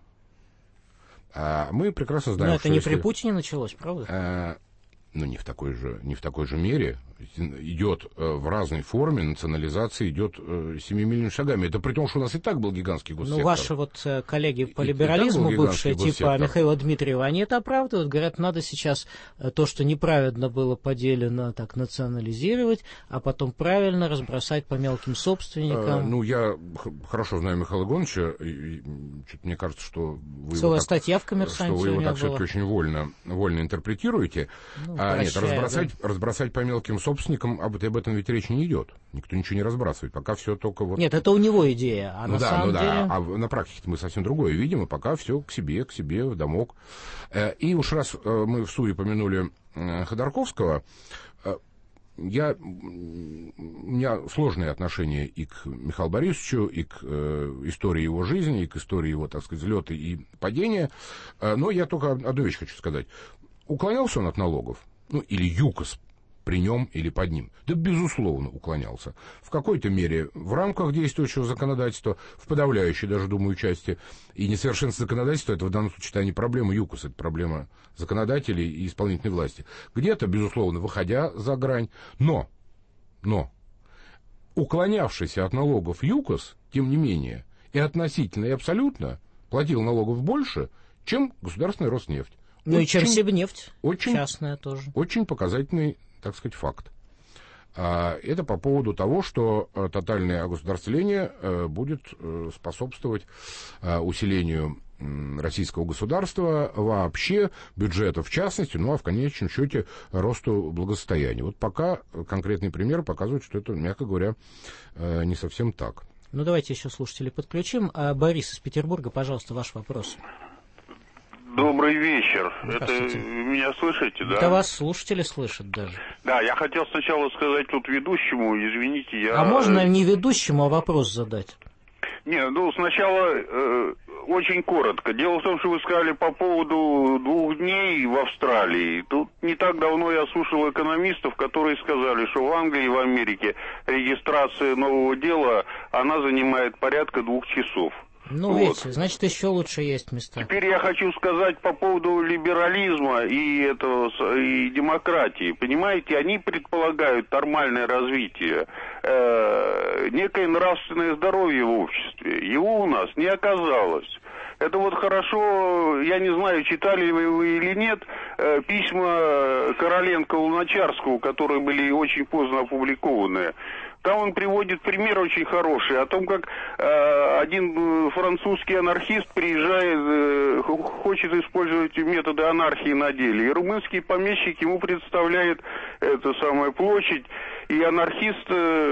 Мы прекрасно знаем, но это не при Путине началось, правда? Не в такой же мере. Идет в разной форме, национализация идет семимильными шагами. Это при том, что у нас и так был гигантский госсектор. Ну, ваши вот коллеги по либерализму, бывшие типа Михаила Дмитриева, они это оправдывают. Говорят, надо сейчас то, что неправильно было поделено, так национализировать, а потом правильно разбросать по мелким собственникам. Я хорошо знаю Михаила Ивановича, и мне кажется, что вы целая статья в «Коммерсанте» что вы его так все-таки очень вольно интерпретируете. Нет, разбросать по мелким собственникам, об этом ведь речи не идет. Никто ничего не разбрасывает. Пока все только вот... Нет, это у него идея, а на самом деле... А на практике мы совсем другое видим, и пока все к себе, в домок. И уж раз мы в СУе помянули Ходорковского, у меня сложные отношения и к Михаилу Борисовичу, и к истории его жизни, и к истории его, так сказать, взлета и падения. Но я только одну вещь хочу сказать. Уклонялся он от налогов? Или ЮКОС при нем или под ним? Да, безусловно, уклонялся. В какой-то мере в рамках действующего законодательства, в подавляющей даже, думаю, части. И несовершенство законодательства, это в данном случае не проблема ЮКОС, это проблема законодателей и исполнительной власти. Где-то, безусловно, выходя за грань. Но уклонявшийся от налогов ЮКОС, тем не менее, и относительно, и абсолютно платил налогов больше, чем государственный Роснефть. И чем Сибнефть, частная тоже. Очень показательный, так сказать, факт. Это по поводу того, что тотальное огосударствление будет способствовать усилению российского государства, вообще бюджета в частности, а в конечном счете росту благосостояния. Вот пока конкретный пример показывает, что это, мягко говоря, не совсем так. Давайте еще слушателей подключим. Борис из Петербурга, пожалуйста, ваш вопрос. Добрый вечер. Это меня слышите, да? Это вас слушатели слышат даже. Да, я хотел сначала сказать тут ведущему, извините, я... А можно не ведущему, а вопрос задать? Сначала очень коротко. Дело в том, что вы сказали по поводу 2 дней в Австралии. Тут не так давно я слушал экономистов, которые сказали, что в Англии и в Америке регистрация нового дела, она занимает порядка 2 часов. Видите, значит, еще лучше есть места. Теперь я хочу сказать по поводу либерализма и демократии. Понимаете, они предполагают нормальное развитие, некое нравственное здоровье в обществе. Его у нас не оказалось. Это вот хорошо, я не знаю, читали вы или нет, письма Короленко-Луначарскому, которые были очень поздно опубликованы. Там он приводит пример очень хороший о том, как один французский анархист приезжает, хочет использовать методы анархии на деле. И румынский помещик ему представляет эту самую площадь, и анархист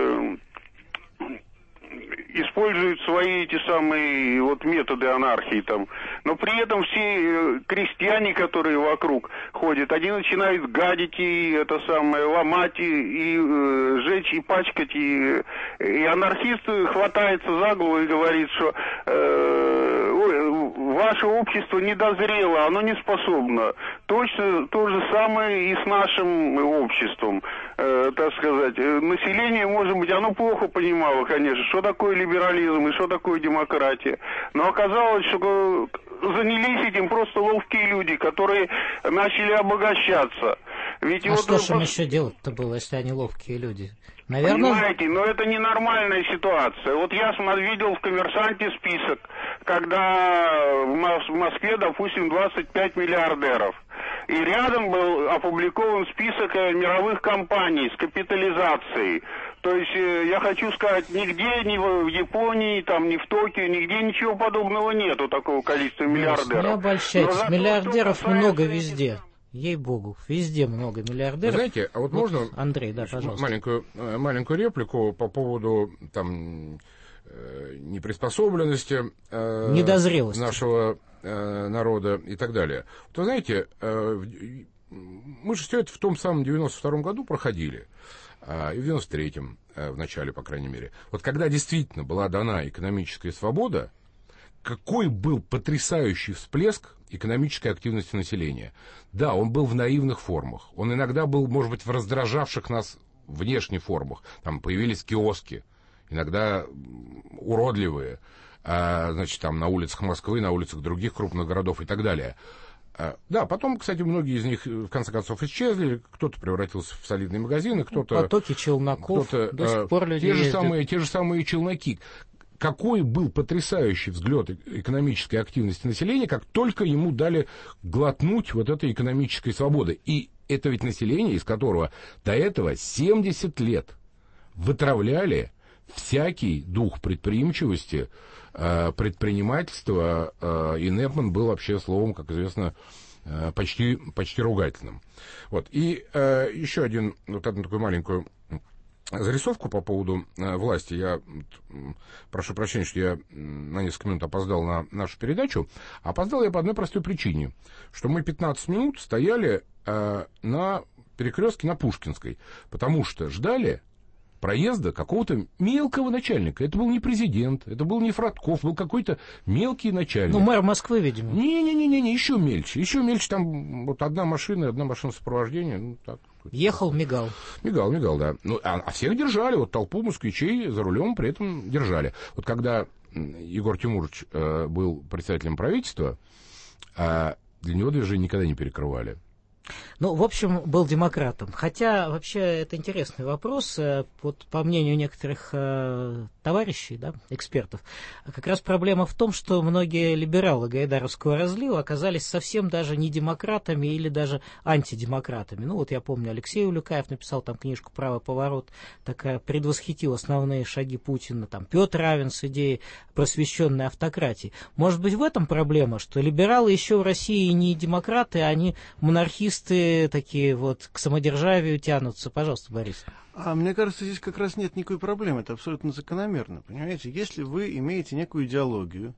используют свои эти самые методы анархии там. Но при этом все крестьяне, которые вокруг ходят, они начинают гадить и ломать, и жечь, и пачкать. И анархист хватается за голову и говорит, что ваше общество не дозрело, оно не способно. Точно то же самое и с нашим обществом. так сказать, население, может быть, оно плохо понимало, конечно, что такое либерализм и что такое демократия. Но оказалось, что занялись этим просто ловкие люди, которые начали обогащаться. Ведь а вот что же им еще делать-то было, если они ловкие люди? Наверное... Понимаете, но это ненормальная ситуация. Вот я видел в «Коммерсанте» список, когда в Москве, допустим, 25 миллиардеров. И рядом был опубликован список мировых компаний с капитализацией. То есть, я хочу сказать, нигде, ни в Японии, там, ни в Токио, нигде ничего подобного нету, такого количества миллиардеров. Не обольщайтесь, миллиардеров много везде. Ей-богу, везде много миллиардеров. Знаете, а вот можно Андрей, да, пожалуйста. маленькую реплику по поводу там неприспособленности недозрелости нашего народа и так далее. Вот вы знаете, мы же все это в том самом 92-м году проходили, и в 93-м, в начале, по крайней мере. Вот когда действительно была дана экономическая свобода, какой был потрясающий всплеск экономической активности населения. Да, он был в наивных формах. Он иногда был, может быть, в раздражавших нас внешних формах. Там появились киоски, иногда уродливые, значит, там на улицах Москвы, на улицах других крупных городов и так далее. Да, потом, кстати, многие из них, в конце концов, исчезли. Кто-то превратился в солидные магазины, кто-то... Потоки челноков, до сих пор люди те же самые челноки. Какой был потрясающий взгляд экономической активности населения, как только ему дали глотнуть вот этой экономической свободы. И это ведь население, из которого до этого 70 лет вытравляли всякий дух предприимчивости, предпринимательства, и Непман был вообще словом, как известно, почти ругательным. Вот. И еще одну такую маленькую зарисовку по поводу власти. Я прошу прощения, что я на несколько минут опоздал на нашу передачу. Опоздал я по одной простой причине, что мы 15 минут стояли на перекрестке на Пушкинской, потому что ждали проезда какого-то мелкого начальника. Это был не президент, это был не Фродков, был какой-то мелкий начальник. Ну, мэр Москвы, видимо. Не, еще мельче. Еще мельче, там вот одна машина сопровождения, ну, так. Ехал, мигал. Мигал, да. Ну, а всех держали, вот толпу москвичей за рулем при этом держали. Вот когда Егор Тимурович был председателем правительства, для него движение никогда не перекрывали. Ну, в общем, был демократом. Хотя, вообще, это интересный вопрос. Вот, по мнению некоторых товарищей, да, экспертов, как раз проблема в том, что многие либералы гайдаровского разлива оказались совсем даже не демократами или даже антидемократами. Ну, вот я помню, Алексей Улюкаев написал там книжку «Правый поворот», такая предвосхитил основные шаги Путина. Там Петр Авен с идеей просвещенной автократии. Может быть, в этом проблема, что либералы еще в России не демократы, они монархисты, такие вот к самодержавию тянутся. Пожалуйста, Борис. А мне кажется, здесь как раз нет никакой проблемы. Это абсолютно закономерно. Понимаете, если вы имеете некую идеологию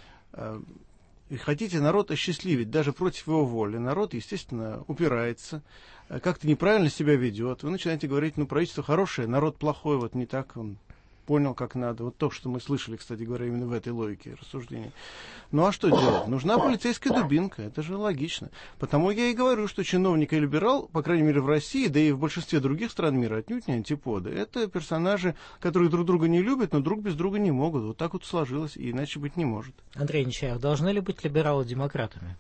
и хотите народ осчастливить даже против его воли, народ, естественно, упирается, как-то неправильно себя ведет. Вы начинаете говорить, ну, правительство хорошее, народ плохой, вот не так он понял, как надо. Вот то, что мы слышали, кстати говоря, именно в этой логике рассуждений. Ну а что делать? Нужна полицейская дубинка, это же логично. Потому я и говорю, что чиновник и либерал, по крайней мере в России, да и в большинстве других стран мира, отнюдь не антиподы. Это персонажи, которые друг друга не любят, но друг без друга не могут. Вот так вот сложилось, и иначе быть не может. Андрей Нечаев, должны ли быть либералы демократами?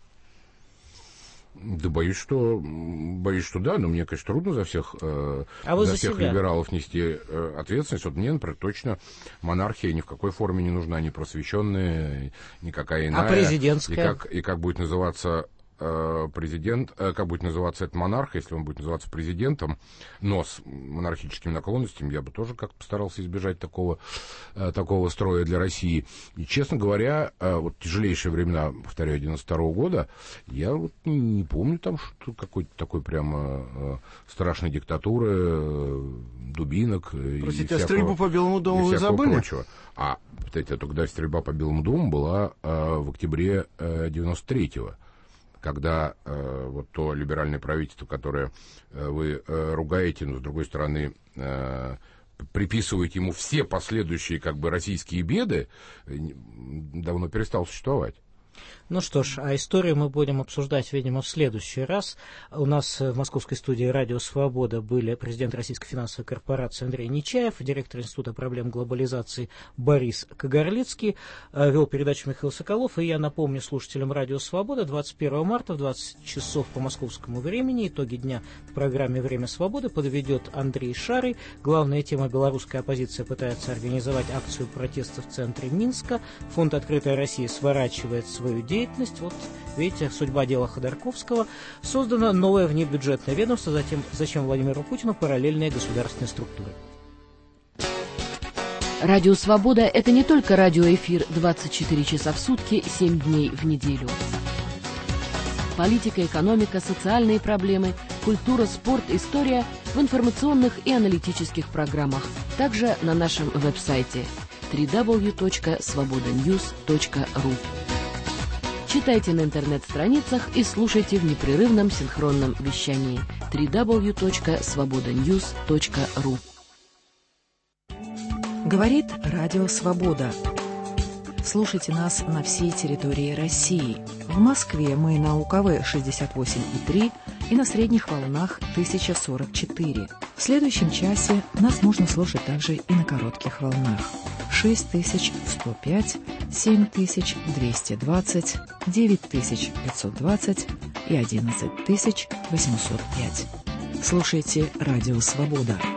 Да боюсь, что да, но мне, конечно, трудно за всех либералов нести ответственность. Вот мне, например, точно монархия ни в какой форме не нужна, ни просвещенная, никакая иная. А президентская? И как будет называться президент, как будет называться этот монарх, если он будет называться президентом, но с монархическими наклонностями, я бы тоже как-то постарался избежать такого строя для России. И, честно говоря, вот тяжелейшие времена, повторяю, 92-го года, я вот не помню там что какой-то такой прямо страшной диктатуры, дубинок. Простите, а стрельбу по Белому дому вы забыли? Прочего. Кстати, тогда стрельба по Белому дому была в октябре 93-го. Когда вот то либеральное правительство, которое вы ругаете, но, с другой стороны, приписываете ему все последующие как бы российские беды, давно перестало существовать. Ну что ж, а историю мы будем обсуждать, видимо, в следующий раз. У нас в московской студии «Радио Свобода» были президент Российской финансовой корпорации Андрей Нечаев, директор Института проблем глобализации Борис Кагарлицкий, вел передачу Михаил Соколов. И я напомню слушателям «Радио Свобода», 21 марта в 20 часов по московскому времени итоги дня в программе «Время свободы» подведет Андрей Шарый. Главная тема: белорусская оппозиция пытается организовать акцию протеста в центре Минска. Фонд «Открытая Россия» сворачивает свою деятельность. Вот, видите, судьба дела Ходорковского. Создано новое внебюджетное ведомство, зачем Владимиру Путину параллельные государственные структуры. Радио «Свобода» — это не только радиоэфир 24 часа в сутки, 7 дней в неделю. Политика, экономика, социальные проблемы, культура, спорт, история в информационных и аналитических программах. Также на нашем веб-сайте www.svobodanews.ru. Читайте на интернет-страницах и слушайте в непрерывном синхронном вещании www.svobodanews.ru. Говорит Радио Свобода. Слушайте нас на всей территории России. В Москве мы на УКВ 68,3 и на средних волнах 1044. В следующем часе нас можно слушать также и на коротких волнах 6105, 7220, 9520 и 11805. Слушайте Радио Свобода.